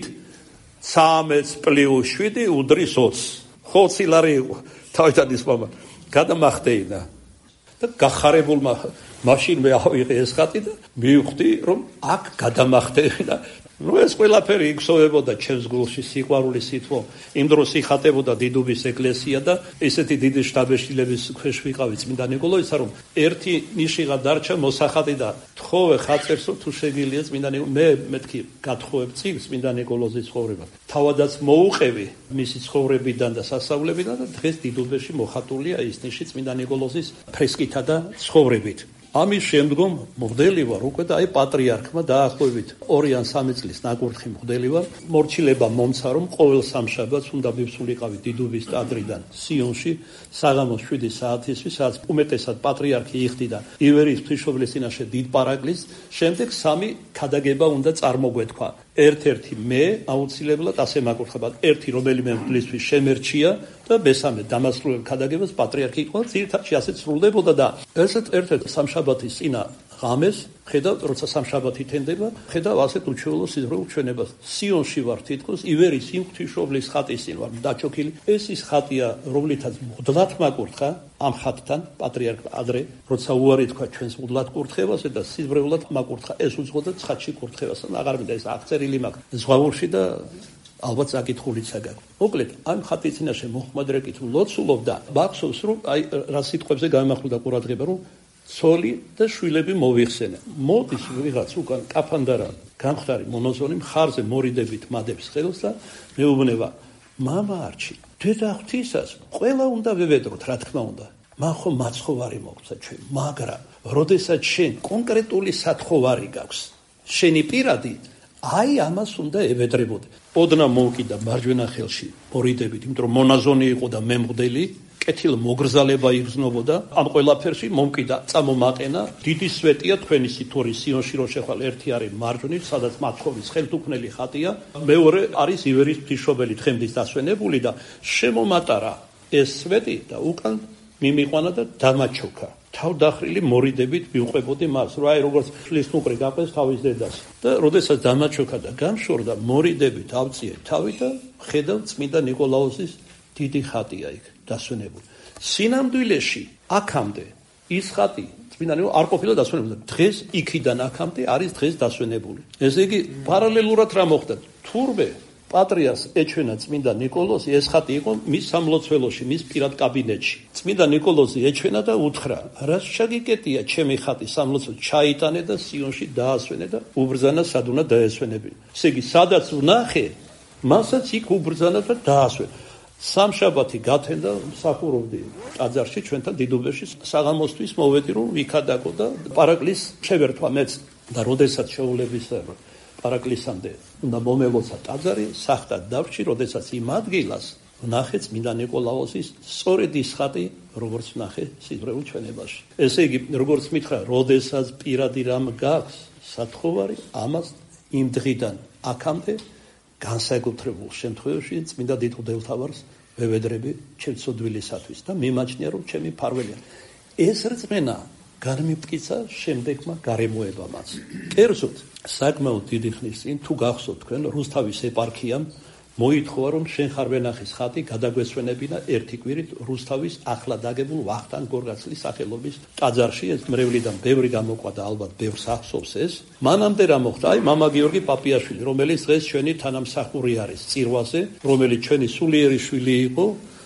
ცამეტ პლუს შვიდი უდრის ოცს. ოცი ლარი იყო. თავიდან ის მამა გადამახდეინა და გახარებულმა მაშინ მე ავიღე ეს ხატი და მივხვდი რომ აქ გადამახდეინა. ნუ ეს ყველაფერი იგსოვებოდა ჩემს გულში სიყვარული სითბო. იმ დროს იხატებოდა დიდუბის ეკლესია და ესეთი დიდი შტაბეშილების ქვეშ ვიყავი წმინდა ნიკოლოზისა, რომ ერთი ნიშიღა დარჩა მოსახატი და თხოვე ხაწერსო თუ შეგიძლია წმინდა ნიკოლოზი. მე მეთქი გათხოვებ წიგნს წმინდა ნიკოლოზის ცხოვრება. თავადაც მოუყევი მისი ცხოვრებიდან და სასწავლებიდან და დღეს დიდუბეში მოხატულია ის ნიში წმინდა ნიკოლოზის ფრესკითა და ცხოვრებით. ამის შემდგომ მღვდელი ვარ უკვე და აი პატრიარქმა დაახლოებით ორი ან სამი წლის ნაკურთხი მღვდელი ვარ. მორჩილება მომცა რომ ყოველ სამშაბათს უნდა მივსულიყავი დიდუბის ტაძრიდან სიონში საღამოს შვიდი საათისთვის, სადაც უმეტესად პატრიარქი იხდიდა ივერიის ღვთისმშობლის წინაშე დიდ პარაკლისს. შემდეგ სამი ქადაგება უნდა წარმოგვეთქვა. ერთ-ერთი მე აუცილებლად ასე მაკურთხებად, ერთი რომელიმე მღვდლისთვის შემერჩია და მესამე დამასრულებელ ქადაგებას პატრიარქი იყო. ძირითადში ასეც სრულდებოდა და ესეთ ერთ-ერთ სამშაბათის წინა ღამეს ხედავ, როცა სამშაბათი თენდება, ხედავ ასეთ უჩვეულო სიზრუნულ ჩვენებას. სიონში ვარ თითქოს, ივერიის იმ ღვთისმშობლის ხატის წინ ვარ დაჩოქილი. ეს ის ხატია, რომლითაც მღვდლად მაკურთხა ამ ხატთან პატრიარქ ადრე, როცა უარი თქვა ჩვენს მღვდლად კურთხევასე და სიზბრევლად მაკურთხა. ეს უძღოდა ცხადში კურთხევას. აღარ მინდა ეს აღწერილი მაქვს ზღვაურში და ალბათ საკითხულიცა გაქვს. მოკლედ, ამ ხატის წინაშე მოხმადრეკით ლოცულობ და მახსოვს რომ აი რა სიტყვებზე გამახვილდა ყურადღება რომ ცოლი და შვილები მოვიხსენე. მოდის ვიღაც უკან კაფანდარა გამხდარი მონოზონი მხარზე მორიდებით მადებს ხელს და მეუბნება მამა არჩი, დედა ღვთისას ყველა უნდა ვევედროთ, რა თქმა უნდა. მან ხომ მაცხოვარი მოგცა ჩვენ, მაგრამ როდესაც შენ კონკრეტული სათხოვარი გაქვს, შენი პირადი, აი ამას უნდა ევედრებოდე. ოდნა მოვკიდა მარჯვენა ხელში მორიდებით, იმიტომ რომ მონაზონი იყო და მე მღვდელი. კეთილ მოგრძალება იგრძნობოდა ამ ყველაფერში მომკიდა წამომაყენა დიდი სვეტია თქვენი სითორი სიონში რო შეხვალ ერთი არის მარჯვნივ სადაც მათხოვრის ხელთუქმნელი ხატია მეორე არის ივერიის ღვთისმშობელი თხემდის დასვენებული და შემომატარა ეს სვეტი და უკან მიმიყვანა და დამაჩოქა თავდახრილი მორიდებით მიუყვებოდი მას რა აი როგორც ხლის ნუკრი გაყვეს თავის დედას და როდესაც დამაჩოქა და გამშორდა მორიდებით ავწიე თავი და ხედავ წმინდა ნიკოლაუსის დიდი ხატია იქ დასვენებული. სინამდვილეში აქამდე ის ხატი წმინდა ნიკოლაუსი არ ყოფილა დასვენებული. დღეს იქიდან აქამდე არის დღეს დასვენებული. ესე იგი პარალელურად რა მოხდა? თურმე პატრიას ეჩვენა წმინდა ნიკოლოზი, ეს ხატი იყო მის სამლოცველოში, მის პირად კაბინეტში. წმინდა ნიკოლოზი ეჩვენა და უთხრა: "რა შეგიკეტია ჩემი ხატი სამლოცველოში, ჩაიტანე და სიონში დაასვენე და უბრძანა სად უნდა დაესვენებინა." ესე იგი, სადაც ვნახე, მასაც იქ უბრძანა და დაასვენა. სამშაბათი გათენდა მსახურობდი ტაძარში ჩვენთან დიდუბეში საღამოსთვის მოვედი რომ ვიქადაგო და პარაკლის შევერთვა მეც და როდესაც შეულებისა პარაკლისამდე უნდა მომელოცა ტაძარი სახტად დავრჩი როდესაც იმ ადგილას ვნახე წმინდა ნიკოლაუსის სწორედ ის ხატი როგორც ვნახე სიძრეულ ჩვენებაში. ესე იგი როგორც მითხრა როდესაც პირადი რამ გაქვს სათხოვარი ამას იმ დღიდან აქამდე განსაკუთრებულ შემთხვევაში წმინდა დიდ მღვდელთმარს ვევედრები ჩემ ცოდვილისათვის და მიმაჩნია რომ ჩემი ფარველია. ეს რწმენა განმიფკიცა შემდეგმა გარემოებამაც. კერძოდ, საკმაოდ დიდი ხნის წინ თუ გახსოვთ თქვენ რუსთავის ეპარქიამ მოითხოვა რომ შენ ხარ ვენახის ხატი გადაგვესვენებინა ერთი კვირით რუსთავის ახლა დაგებულ ვახტანგ გორგაცლის სახელობის ტაძარში. ეს მრევლიდან ბევრი გამოყვადა ალბათ ბევრს ახსოვს ეს. მანამდე რა მოხდა? აი მამა გიორგი პაპიაშვილი, რომელიც დღეს ჩვენი თანამსახური არის წირვაზე, რომელიც ჩვენი სულიერი შვილი იყო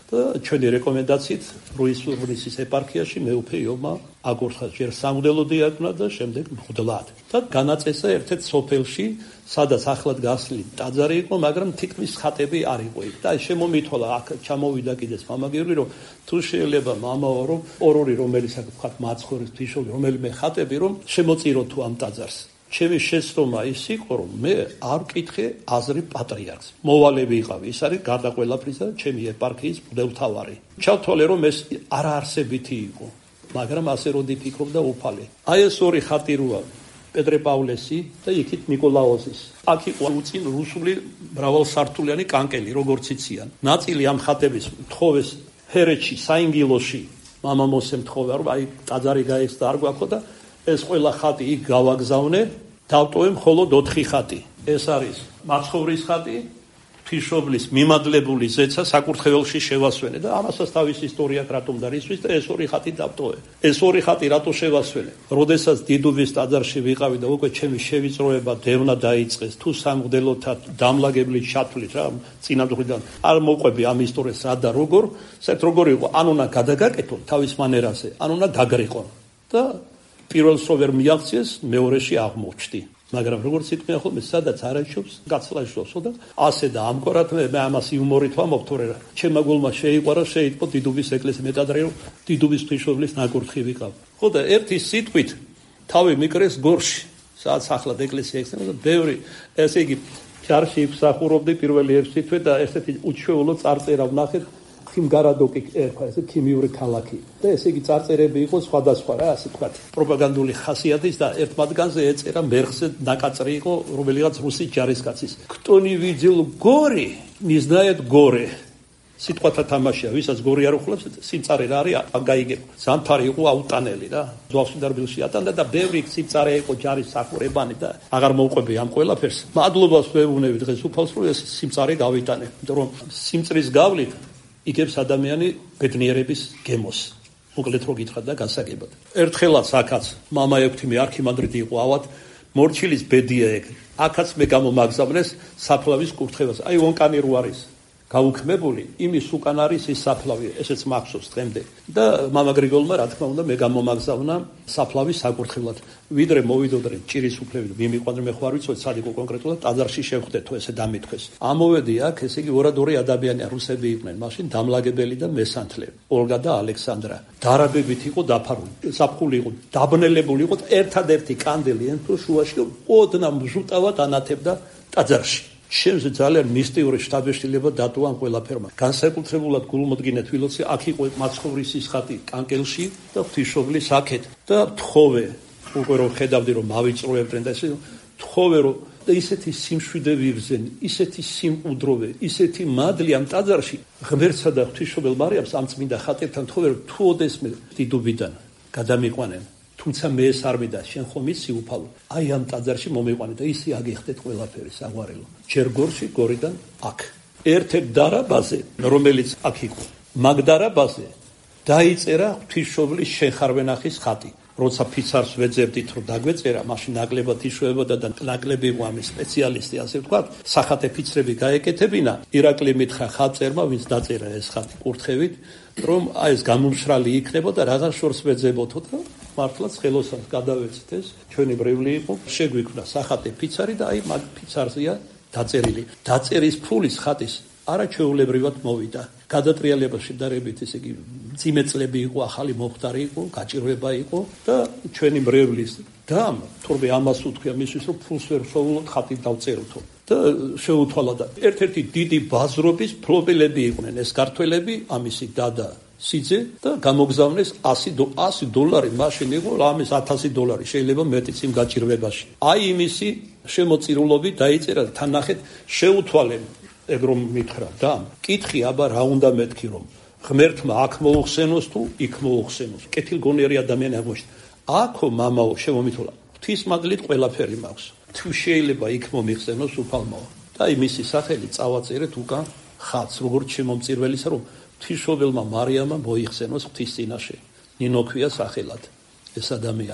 და ჩვენი რეკომენდაციით რუის-ურბნისის ეპარქიაში მეუფე იომა აგორხა ჯერ სამღვდელო დიაკვნად და შემდეგ მღვდლად და განაწესა ერთ-ერთ სოფელში, სადაც ახლად გასული ტაძარი იყო, მაგრამ თითქმის ხატები არ იყო იქ და შემომითვალა აქ ჩამოვიდა კიდეც მამაგივრი, რომ თუ შეიძლება მამაო რომ ორ-ორი რომელიც აქ ვთქვათ მაცხოვრის თვიშოვი რომელიმე ხატები რომ შემოწირო თუ ამ ტაძარს. ჩემი შეცდომა ის იყო, რომ მე არ ვკითხე აზრი პატრიარქს. მოვალე ვიყავი, ის არის გარდა ყველაფრისა ჩემი ეპარქიის მღვდელმთავარი. ჩავთვალე, რომ ეს არაარსებითი იყო, მაგრამ ასე როდი ფიქრობდა უფალე. აი ეს ორი ხატი როა პეტრე პავლესი და იქით ნიკოლაოზის. აქ იყო უწინ რუსული მრავალსართულიანი კანკელი, როგორც იციან. ნაწილი ამ ხატების მთხოვეს ჰერეთში, საინგილოში. მამა მოსე მთხოვა, რომ აი ტაძარი გაეც და არ გვაქვს და ეს ყველა ხატი იქ გავაგზავნე, დავტოვე მხოლოდ ოთხი ხატი. ეს არის მაცხოვრის ხატი, ღვთისმშობლის მიმადლებული ზეცა საკურთხეველში შევასვენე და ამასაც თავის ისტორია რატომ დაისვის და ეს ორი ხატი დავტოვე. ეს ორი ხატი რატო შევასვენე? როდესაც დიდუბის ტაძარში ვიყავი და უკვე ჩემი შევიწროება დევნა დაიწყეს, თუ სამღვდელოთა დამლაგებლით ჩათვლით რა, წინამძღვრიდან არ მოყვები ამ ისტორიას რა და როგორ, საერთოდ როგორ იყო, ან უნდა გადაგაკეთონ თავის მანერაზე, ან უნდა გაგრიყონ და პირველს რო ვერ მიაღწიეს, მეორეში აღმოჩნდი. მაგრამ როგორც იტყვია ხოლმე, სადაც არაჩვენს, გაცლაშობს და ასე და ამგვარად მე ამას იუმორით ვამბობ, რა. ჩემმა გულმა შეიყვარა, შეიტყო დიდუბის ეკლესია, მეტადრე რომ დიდუბის ღვთისმშობლის ნაკურთხი ვიყავ. ხო და ერთი სიტყვით თავი მიკრეს გორში, სადაც ახლად ეკლესია ექცევა და ბევრი, ესე იგი, ჯარში ვსახურობდი პირველი ერთი თვე და ესეთი უჩვეულო წარწერა ვნახეთ. ქიმგარადოკი ერქვა ესე ქიმიური ქალაქი და ესე იგი წარწერები იყო სხვადასხვა რა ასე თქვა პროპაგანდული ხასიათის და ერთ მათგანზე ეწერა მერხზე ნაკაწრი იყო რომელიღაც რუსის ჯარისკაცის ქტონი ვიძილ გორი ნიზნაეთ გორე სიტყვათა თამაშია ვისაც გორი არ უხლებს სიმწარე რა არის აგაიგებ ზამთარი იყო აუტანელი რა ზღვასუდარბილში ატანდა და ბევრი სიმწარე იყო ჯარის სახურებანი და აღარ მოუყვები ამ ყველაფერს მადლობას ვეუბნები დღეს უფალს რომ ეს სიმწარე გავიტანე იმიტომ რომ სიმწრის გავლით იგებს ადამიანი ბედნიერების გემოს. მოკლედ რო გითხრათ და გასაგებად. ერთხელაც აქაც მამა ექვთიმე არქიმანდრიტი იყო ავად მორჩილის ბედია ეგ. აქაც მე გამომაგზავნეს საფლავის კურთხევას. აი ვონკანი რო არის გაუქმებული, იმის უკან არის ის საფლავი, ესეც მახსოვს დღემდე. და მამა გრიგოლმა რა თქმა უნდა მე გამომაგზავნა საფლავის საკურთხევლად. ვიდრე მოვიდოდრე ჭირის უფლებით, მიმიყვანე მე ხო არ ვიცოდი სად იყო კონკრეტულად, ტაძარში შევხვდე თუ ესე დამითქვეს. ამოვედი აქ, ესე იგი ორად-ორი ადამიანია, რუსები იყვნენ, მაშინ დამლაგებელი და მესანთლე, ოლგა და ალექსანდრა. დარაბებით იყო დაფარული, საფხული იყო, დაბნელებული იყო, ერთადერთი კანდელი ენთო შუაში ოდნავ მჟუტავად ანათებდა ტაძარში. შემზე ძალიან მისტიური შთაბეჭდილება დატოვა ამ ყველაფერმა. განსაკუთრებულად გულმოდგინე თვილოცი აქ იყო მაცხოვრის ის ხატი კანკელში და ღვთისმშობლის აქეთ და თხოვე უკვე რომ ხედავდი რომ მავიწროებდნენ და ესე თხოვე რომ და ისეთი სიმშვიდე ვიბრძენ, ისეთი სიმყუდროვე, ისეთი მადლი ამ ტაძარში ღმერთსა და ღვთისმშობელ მარიამს ამ წმინდა ხატებთან თხოვე რომ თუ ოდესმე დიდუბიდან გადამიყვანენ თუმცა მე ეს არ მინდა შენ ხომ იცი უფალო აი ამ ტაძარში მომიყვანე და ისე აგიხდეთ ყველაფერი საგვარელო ჯერ გორში გორიდან აქ ერთ-ერთ დარაბაზე რომელიც აქ იყო მაგ დარაბაზე დაიწერა ღვთისმშობლის შეხარვენახის ხატი როცა ფიცარს ვეძებდით რომ დაგვეწერა მაშინ ნაკლებად იშვებოდა და ნაკლები იყო ამის სპეციალისტი ასე ვთქვათ სახათე ფიცრები გაეკეთებინა ირაკლი მითხრა ხატწერმა ვინც დაწერა ეს ხატი კურთხევით რომ აი ეს გამომშრალი იქნებოდა რაღაც შორს ვეძებოთო და მართლაც ხელოსანს გადავეცით ეს ჩვენი ბრევლი იყო შეგვიქმნა სახათე ფიცარი და აი მაგ ფიცარზეა დაწერილი დაწერის ფულის ხატის არაჩვეულებრივად მოვიდა გადატრიალებას შედარებით ესე იგი წიმეწლები იყო ახალი მოხდარი იყო გაჭირვება იყო და ჩვენი ბრევლის და თორე ამას უთქვია მისთვის რომ ფულს ვერ შეულოთ ხატი დავწეროთო და შეუთვალა და ერთ-ერთი დიდი ბაზრობის ფლობელები იყვნენ ეს ქართველები ამისი დადა სიძე და გამოგზავნეს ასი დოლარი მაშინ იყო ამის ათასი დოლარი შეიძლება მეტიც იმ გაჭირვებაში აი იმისი შემოწირულობი დაიწერა თან ნახეთ შეუთვალე ეგ რომ მითხრა და კითხი აბა რა უნდა მეთქი რომ ღმერთმა აქ მოუხსენოს თუ იქ მოუხსენოს კეთილგონიერი ადამიანი აღმოჩნდა აქო მამაო შემომითვალა ღვთისმადლით ყველაფერი მაქვს თუ შეიძლება იქ მომიხსენოს უფალმაო და იმისი სახელი წავაწერეთ უკან ხატს როგორც შემომწირველისა რომ ღვთისმშობელმა მარიამმა მოიხსენოს ღვთის წინაშე ნინოქვია სახელად ეს ადამიანი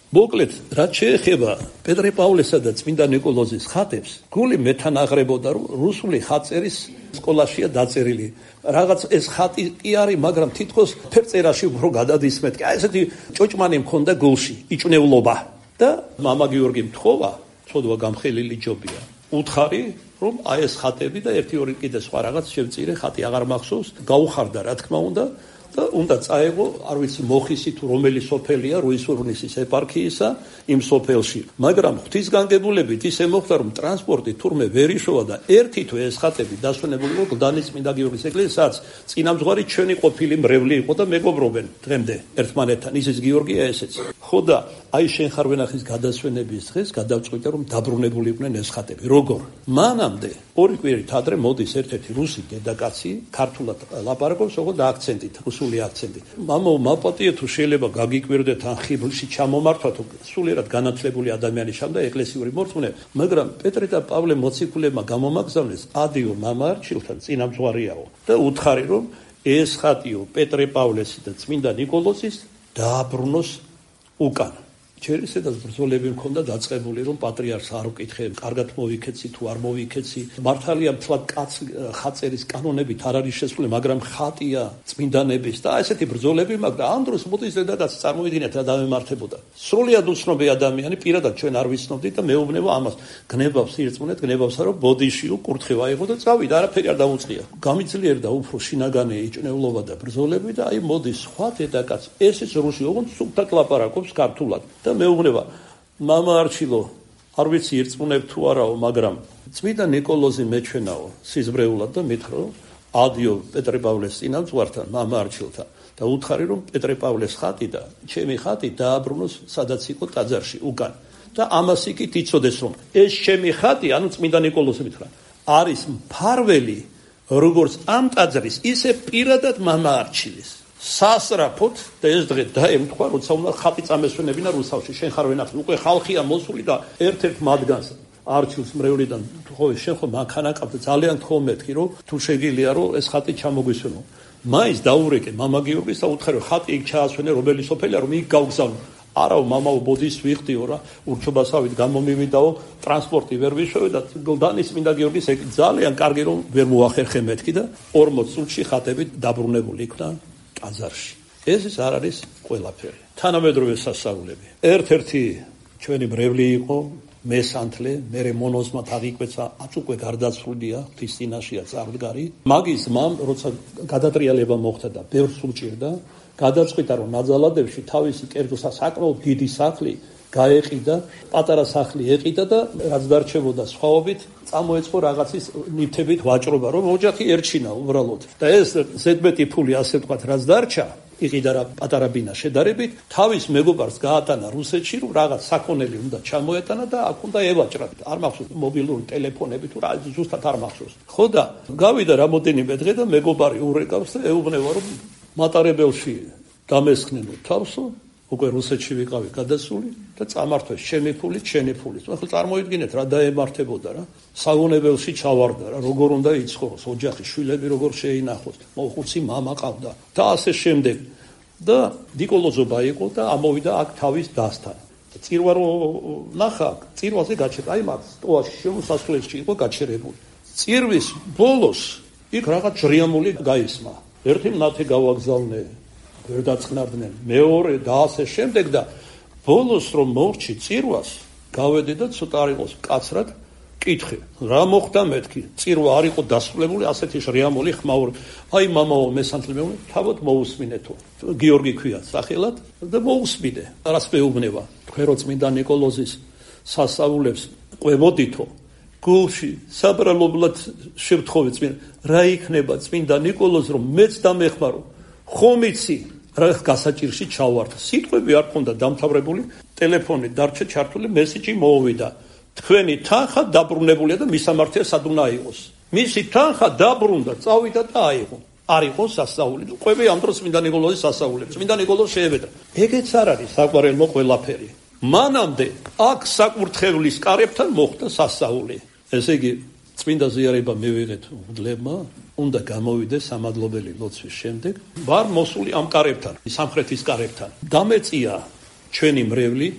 მოკლედ, რაც შეეხება პეტრე პავლესა და წმინდა ნიკოლოზის ხატებს, გული მეთან აღრებოდა, რომ რუსული ხატწერის სკოლაშია დაწერილი. რაღაც ეს ხატი კი არის, მაგრამ თითქოს ფერწერაში უფრო გადადის მეტი. აი ესეთი ჭოჭმანი მქონდა გულში, იჭნეულობა. და მამა გიორგი მთხოვა, ცოდვა გამხელილი ჯობია. უთხარი, რომ აი ეს ხატები და ერთი ორი კიდე სხვა რაღაც შევწირე, ხატი აღარ მახსოვს, გაუხარდა რა თქმა უნდა. და უნდა წაეღო, არ ვიცი მოხისი თუ რომელი სოფელია რუისურნისის ეპარქიისა იმ სოფელში. მაგრამ ღვთისგანგებულებით ისე მოხდა, რომ ტრანსპორტი თურმე ვერ იშოვა და ერთი თუ ეს ხატები დასვენებული იყო გლდანის წმინდა გიორგის ეკლესიასაც, წინამძღვარი ჩვენი ყოფილი მრევლი იყო და მეგობრობენ დღემდე ერთმანეთთან, ისიც გიორგია ესეც. ხო და აი შენ ხარ ვენახის გადასვენების დღეს გადავწყვიტე, რომ დაბრუნებული იყვნენ ეს ხატები. როგორ? მანამდე ორი კვირით ადრე მოდის ერთ-ერთი რუსი დედაკაცი, ქართულად ლაპარაკობს, ოღონდ აქცენტით, რუსული აქცენტით. მამო, მაპატიე თუ შეიძლება გაგიკვირდეთ ან ხიბლში ჩამომართვა თუ სულიერად განათლებული ადამიანი შამდა ეკლესიური მორწმუნე, მაგრამ პეტრე და პავლე მოციქულებმა გამომაგზავნეს ადიო მამა არჩილთან წინამძღვარიაო და უთხარი, რომ ეს ხატიო პეტრე პავლესი და წმინდა ნიკოლოზის დააბრუნოს უკან. ჯერ ისედაც ბრძოლები მქონდა დაწყებული, რომ პატრიარქს არ უკითხე, კარგად მოვიქეცი თუ არ მოვიქეცი. მართალია მთლად კაც ხაწერის კანონებით არ არის შესული, მაგრამ ხატია წმინდანების და ესეთი ბრძოლები, მაგრამ ამ დროს მოდის დედაკაცი წარმოიდგინეთ რა დამემართებოდა. სრულიად უცნობი ადამიანი, პირადად ჩვენ არ ვიცნობდით და მეუბნება ამას. გნებავს ირწმუნეთ, გნებავსა რომ ბოდიშიო კურთხე ვაიღო და წავიდა, არაფერი არ დაუწყია. გამიძლიერდა უფრო შინაგანი იჭნეულობა და ბრძოლები და აი მოდის სხვა დედაკაცი. ესეც რუსი, ოღონდ სულთად ლაპარაკობს ქართულად. და მეუბნება, მამა არჩილო, არ ვიცი ირწმუნებ თუ არაო, მაგრამ წმინდა ნიკოლოზი მეჩვენაო სიზბრეულად და მითხრა, ადიო პეტრე პავლეს წინამძღვართან, მამა არჩილთან და უთხარი, რომ პეტრე პავლეს ხატი და ჩემი ხატი დააბრუნოს სადაც იყო ტაძარში უკან. და ამას იქით იცოდეს, რომ ეს ჩემი ხატი, ანუ წმინდა ნიკოლოზი მითხრა, არის მფარველი როგორც ამ ტაძრის, ისე პირადად მამა არჩილის. სასრაფოდ და ეს დღე დაემთხვა, როცა უნდა ხატი წამესვენებინა რუსთავში. შენ ხარ ვენახი, უკვე ხალხია მოსული და ერთ-ერთ მათგანს არჩილს მრევლიდან თხოვე, შენ ხო მანქანაკავდა, ძალიან თხოვ მეთქი, რომ თუ შეგიძლია, რომ ეს ხატი ჩამოგვისვენო. მაინც დაურეკე მამა გიორგის და უთხარი, რომ ხატი იქ ჩაასვენე, რომელი სოფელია, რომ იქ გავგზავნო. არაო, მამაო, ბოდის ვიხდიო რა, ურჩობასავით გამომივიდაო, ტრანსპორტი ვერ ვიშოვე და გლდანის წმინდა გიორგის ძალიან კარგი რომ ვერ მოახერხე მეთქი და ორმოც წუთში ხატები დაბრუნებული იქნა ტაძარში. ეს ის არ არის ყველაფერი. თანამედროვე სასწაულები. ერთ-ერთი ჩვენი მრევლი იყო მესანთლე, მერე მონოზმად აღიკვეცა, აც უკვე გარდაცვლილია, ღვთის წინაშეა წარდგარი. მაგის მამ, როცა გადატრიალება მოხდა და ბევრს უჭირდა, გადაწყვიტა, რომ ნაძალადებში თავისი კერძო საკმაოდ დიდი სახლი გაეყიდა, პატარა სახლი ეყიდა და რაც დარჩებოდა სხვაობით წამოეწყო რაღაცის ნივთებით ვაჭრობა, რომ ოჯახი ერჩინა უბრალოდ. და ეს ზედმეტი ფული, ასე ვთქვათ, რაც დარჩა, იყიდა რა პატარა ბინა შედარებით, თავის მეგობარს გაატანა რუსეთში, რომ რაღაც საქონელი უნდა ჩამოეტანა და აქ უნდა ევაჭრა. არ მახსოვს მობილური ტელეფონები თუ რა, ზუსტად არ მახსოვს. ხო და გავიდა რამოდენიმე დღე და მეგობარი ურეკავს და ეუბნება, რომ მატარებელში დამესხნენო თავსო, უკვე რუსეთში ვიყავი გადასული და წამართვეს ჩემი ფული, ჩემი ფული. ახლა წარმოიდგინეთ რა დაემართებოდა რა. საგონებელში ჩავარდა რა, როგორ უნდა იცხოვროს ოჯახი, შვილები როგორ შეინახოს, მოხუცი მამა ყავდა და ასე შემდეგ. და ნიკოლოზობა იყო და ამოვიდა აქ თავის დასთან. წირვა რო ნახა, წირვაზე გაჩერდა, აი მაგ სტოაში შემოსასვლელში იყო გაჩერებული. წირვის ბოლოს იქ რაღაც ჟრიამული გაისმა. ერთი ნათე გავაგზავნე, ვერ დაწყნარდნენ, მეორე და ასე შემდეგ და ბოლოს რომ მოვრჩი წირვას, გავედი და ცოტა არ იყოს კაცრად კითხე, რა მოხდა მეთქი, წირვა არ იყო დასრულებული, ასეთი ჟრიამული ხმაური. აი მამაო, მესანთლე მეუბნება, თავად მოусმინეთო. გიორგი ქვია სახელად და მოусმინე. რას მეუბნება? თქვენ რო წმინდა ნიკოლოზის სასწაულებს ყვებოდითო, გულში საბრალობლად შევთხოვე წმინდა, რა იქნება წმინდა ნიკოლოზ რომ მეც დამეხმარო, ხომიცი რა გასაჭირში ჩავართ. სიტყვები არ ქონდა დამთავრებული, ტელეფონი დარჩა ჩართული, მესიჯი მოუვიდა. თქვენი თანხა დაბრუნებულია და მისამართია სად უნდა იყოს. მისი თანხა დაბრუნდა, წავიდა და აიღო. არ იყო სასწაული. ყვები ამ დროს წმინდა ნიკოლოზის სასწაულებს. წმინდა ნიკოლოზ შეებედა. ეგეც არ არის საყვარელო ყველაფერი. მანამდე აქ საკურთხევლის კარებთან მოხდა სასწაული. ესე იგი წმინდა ზიარება მივიღეთ უდლებმა, უნდა გამოვიდეს სამადლობელი ლოცვის შემდეგ, ვარ მოსული ამ კარებთან, სამხრეთის კარებთან. დამეწია ჩვენი მრევლი,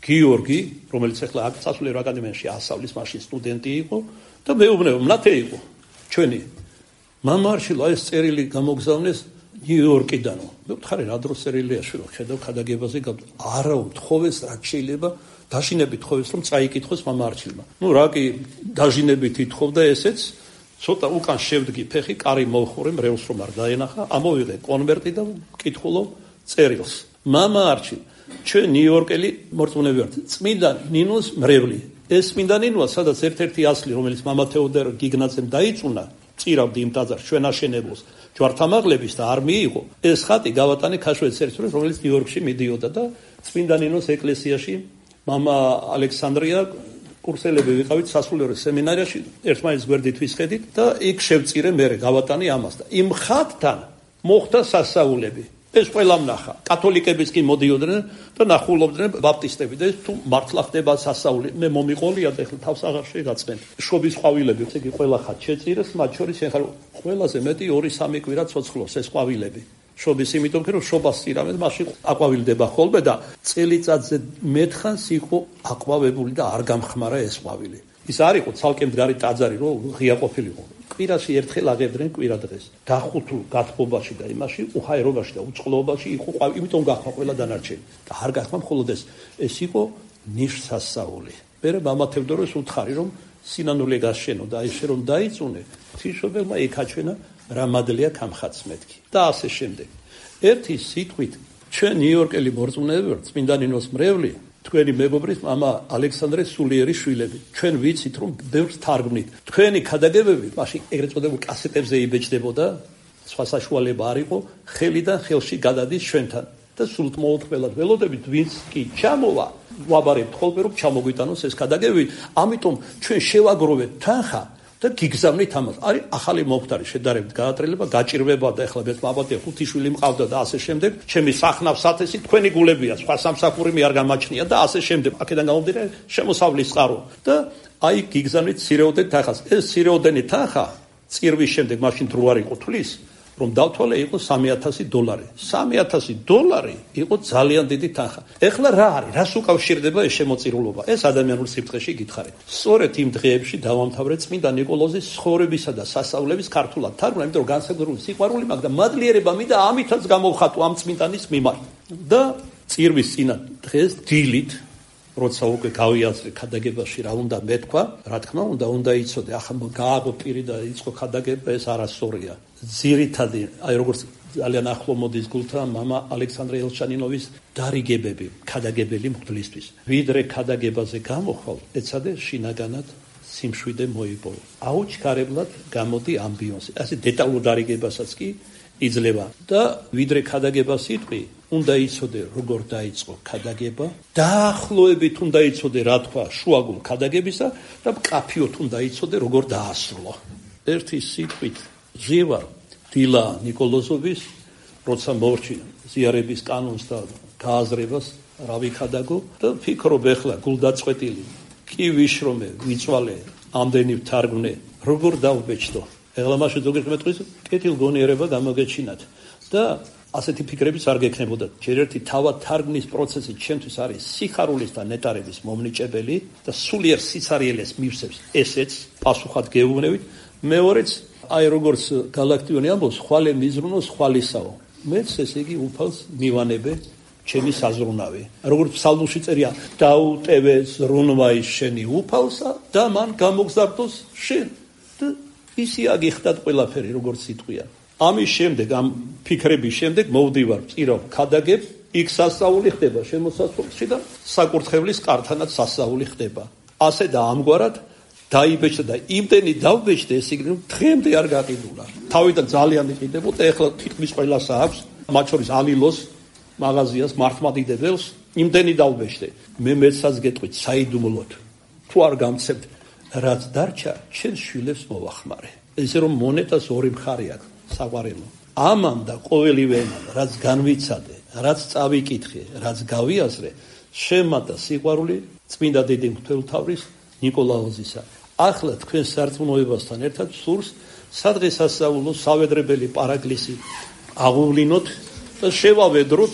გიორგი, რომელიც ახლა აქ სასულიერო აკადემიაში ასწავლის, მაშინ სტუდენტი იყო და მეუბნება, მლათე იყო ჩვენი. მამა არჩილო ეს წერილი გამოგზავნეს ნიუ-იორკიდან. მე ვთხარი რა დროს წერილია შვილო, ხედავ ქადაგებაზე გავ არა უთხოვეს რა შეიძლება დაშინებით თხოვეს რომ წაიკითხოს მამა არჩილმა. ნუ რა კი დაშინებით ითხოვდა ესეც ცოტა უკან შევდგი ფეხი, კარი მოვხურე, მრევლს რომ არ დაენახა, ამოვიღე კონვერტი და ვკითხულობ წერილს. მამა არჩილ, ჩვენ ნიუ-იორკელი მორწმუნეები ვართ. წმინდა ნინოს მრევლი. ეს წმინდა ნინოა, სადაც ერთ-ერთი ასლი, რომელიც მამა თეოდორ გიგნაძემ დაიწუნა, წირავდი იმ ტაძარს ჩვენ აშენებულს. ჯვართამაღლების და არ მიიღო. ეს ხატი გავატანე ქაშვეც ერთს, რომელიც ნიუ-იორკში მიდიოდა და წმინდა ნინოს ეკლესიაში მამა ალექსანდრია კურსელები ვიყავით სასულიერო სემინარიაში, ერთმანეთის გვერდით ვისხედით და იქ შევწირე მე გავატანე ამას და იმ ხატთან მოხდა სასაულები. ეს ყველა ვნახა. კათოლიკებიც კი მოდიოდნენ და ნახულობდნენ ბაპტისტები და ეს თუ მართლა ხდება სასაული. მე მომიყოლია და ახლა თავს აღარ შეგაწყენ. შობის ყვავილები, ესე იგი ყველა ხატ შეწირეს, მათ შორის ეხლა ყველაზე მეტი ორი სამი კვირა ცოცხლობს ეს ყვავილები. შობის იმიტომ რომ შობას წირავენ, მაშინ აყვავილდება ხოლმე და წელიწადზე მეთხანს იყო აყვავებული და არ გამხმარა ეს ყვავილი. ის არ იყო ცალკე მდგარი ტაძარი, რომ ღია ყოფილიყო. კვირაში ერთხელ აღებდნენ კვირა დღეს. დახუთულ გათბობაში და იმაში, უხაერობაში და უწყლობაში იყო ყვავილი, იმიტომ გახმა ყველა დანარჩენი. და არ გახმა მხოლოდ ეს, ეს იყო ნიშსასაული. მერე მამა თევდორეს უთხარი რომ სინანულე გაშენო და ესე რომ დაიწუნე, თიშობელმა ეკაჩვენა რამადლია კამხაც მეთქი და ასე შემდეგ. ერთი სიტყვით ჩვენ ნიუ-იორკელი მორწმუნეები ვართ, წმინდა ნინოს მრევლი, თქვენი მეგობრის მამა ალექსანდრე სულიერი შვილები. ჩვენ ვიცით რომ ბევრს თარგმნით. თქვენი ქადაგებები მაშინ ეგრეთ წოდებულ კასეტებზე იბეჭდებოდა, სხვა საშუალება არ იყო, ხელიდან ხელში გადადის ჩვენთან. და სულთ მოუთხველად ველოდებით, ვინც კი ჩამოვა, ვაბარებთ ხოლმე რომ ჩამოგვიტანოს ეს ქადაგებები, ამიტომ ჩვენ შევაგროვეთ თანხა და გიგზავნით ამას. არის ახალი მომხდარი შედარებით გაატრელება, გაჭირვება და ეხლა მე მაბატე ხუთი შვილი მყავდა და ასე შემდეგ. ჩემი სახნავს ათესი თქვენი გულებია, სხვა სამსახური მე არ გამაჩნია და ასე შემდეგ. აქედან გამომდინარე შემოსავლის წყარო და აი გიგზავნით სირეოდენ თანხას. ეს სირეოდენი თანხა წირვის შემდეგ მაშინ თუ არ იყო თulis რომ დავთვალე იყო სამი ათასი დოლარი. სამი ათასი დოლარი იყო ძალიან დიდი თანხა. ეხლა რა არის? რას უკავშირდება ეს შემოწირულობა? ეს ადამიანურ სიფრთხეში გითხარით. სწორედ იმ დღეებში დავამთავრე წმინდა ნიკოლოზის ცხოვრებისა და სასწავლების ქართულად თარგმნა, იმიტომ რომ განსაკუთრებული სიყვარული მაქვს და მადლიერება მინდა ამითაც გამოვხატო ამ წმინდანის მიმართ. და წირვის წინა დღეს დილით როცა უკვე გავიაზრე ქადაგებაში რა უნდა მეთქვა, რა თქმა უნდა, უნდა იცოდე, ახლა გააგო პირი და იწყო ქადაგება, ეს არასწორია. ძირითადი, აი როგორც ძალიან ახლო მოდის გულთან მამა ალექსანდრე ელჩანინოვის დარიგებები ქადაგებელი მღვდლისთვის. ვიდრე ქადაგებაზე გამოხვალ, ეცადე შინაგანად სიმშვიდე მოიპოვო. აუჩქარებლად გამოდი ამბიონსი. ასე დეტალურ დარიგებასაც კი იძლევა და ვიდრე ქადაგება სიტყვი, უნდა იცოდე როგორ დაიწყო ქადაგება, დაახლოებით უნდა იცოდე რა თქვა შუაგულ ქადაგებისა და მკაფიოდ უნდა იცოდე როგორ დაასრულო. ერთი სიტყვით ჟივა დილა ნიკოლოზოვის, როცა მორჩი ზიარების კანონს და გააზრებას რა ვიქადაგო და ფიქრობ ეხლა გულდაწყვეტილი კი ვიშრომე, ვიწვალე, ამდენი ვთარგმნე, როგორ დავბეჭდო. ეხლა მაშინ ზოგიერთ მეტყვის კეთილგონიერება გამოგეჩინათ და ასეთი ფიქრებიც არ გექნებოდა. ჯერ ერთი თავად თარგმნის პროცესი ჩემთვის არის სიხარულის და ნეტარების მომნიჭებელი და სულიერ სიცარიელეს მივსებს ესეც პასუხად გეუბნებით. მეორეც აი როგორც გალაქტიონი ამბობს, ხვალე მიზრუნო ხვალისაო. მეც ესე იგი უფალს მივანებე ჩემი საზრუნავი. როგორც ფსალმურში წერია, დაუტევე ზრუნვა ის შენი უფალსა და მან გამოგზარდოს შენ. და ისი აგიხდათ ყველაფერი როგორც სიტყვია. ამის შემდეგ, ამ ფიქრების შემდეგ მოვდივარ წირავ ქადაგებ, იქ სასწაული ხდება შემოსასვლელში და საკურთხევლის კართანაც სასწაული ხდება. ასე და ამგვარად დაიბეჭდა და იმდენი დავბეჭდა ეს იგი დღემდე არ გაყიდულა. თავიდან ძალიან იყიდებოდა, ეხლა თითქმის ყველას აქვს, მათ შორის ალილოს მაღაზიას მართლმადიდებელს, იმდენი დავბეჭდე. მე მეცაც გეტყვით საიდუმლოდ. თუ არ გამცემთ, რაც დარჩა, ჩემს შვილებს მოვახმარე. ესე რომ მონეტას ორი მხარე აქვს, საყვარელო. ამან და ყოველივე ენამ, რაც განვიცადე, რაც წავიკითხე, რაც გავიაზრე, შემატა სიყვარული წმინდა დიდი მღვდელმთავრის ნიკოლაოზისა. ახლა თქვენ სარწმუნოებასთან ერთად სურს სადღესასწაულო სავედრებელი პარაკლისი აღუვლინოთ და შევავედროთ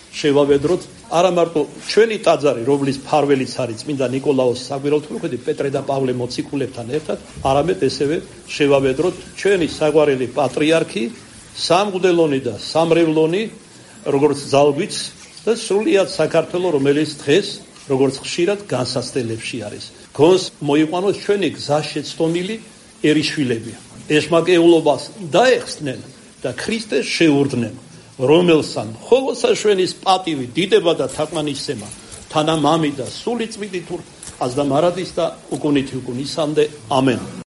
შევავედროთ არა მარტო ჩვენი ტაძარი, რომლის მფარველიც არის წმინდა ნიკოლაოს საგვირელთმოქმედი პეტრე და პავლე მოციქულებთან ერთად, არამედ ესევე შევავედროთ ჩვენი საყვარელი პატრიარქი, სამღვდელონი და სამრევლონი, როგორც ძალგვიც და სრულიად საქართველოს, რომელიც დღეს როგორც ხშირად განსაცდელებში არის. გონს მოიყვანოს ჩვენი გზაშეცდომილი ერიშვილები. ეშმაკეულობას დაეხსნენ და ქრისტეს შეურდნენ, რომელსა მხოლოდ საშვენის პატივი, დიდება და თაყვანისცემა, თანამამი და სული წმინდით აზდა მარადის და უკუნითი უკუნისამდე. ამენ.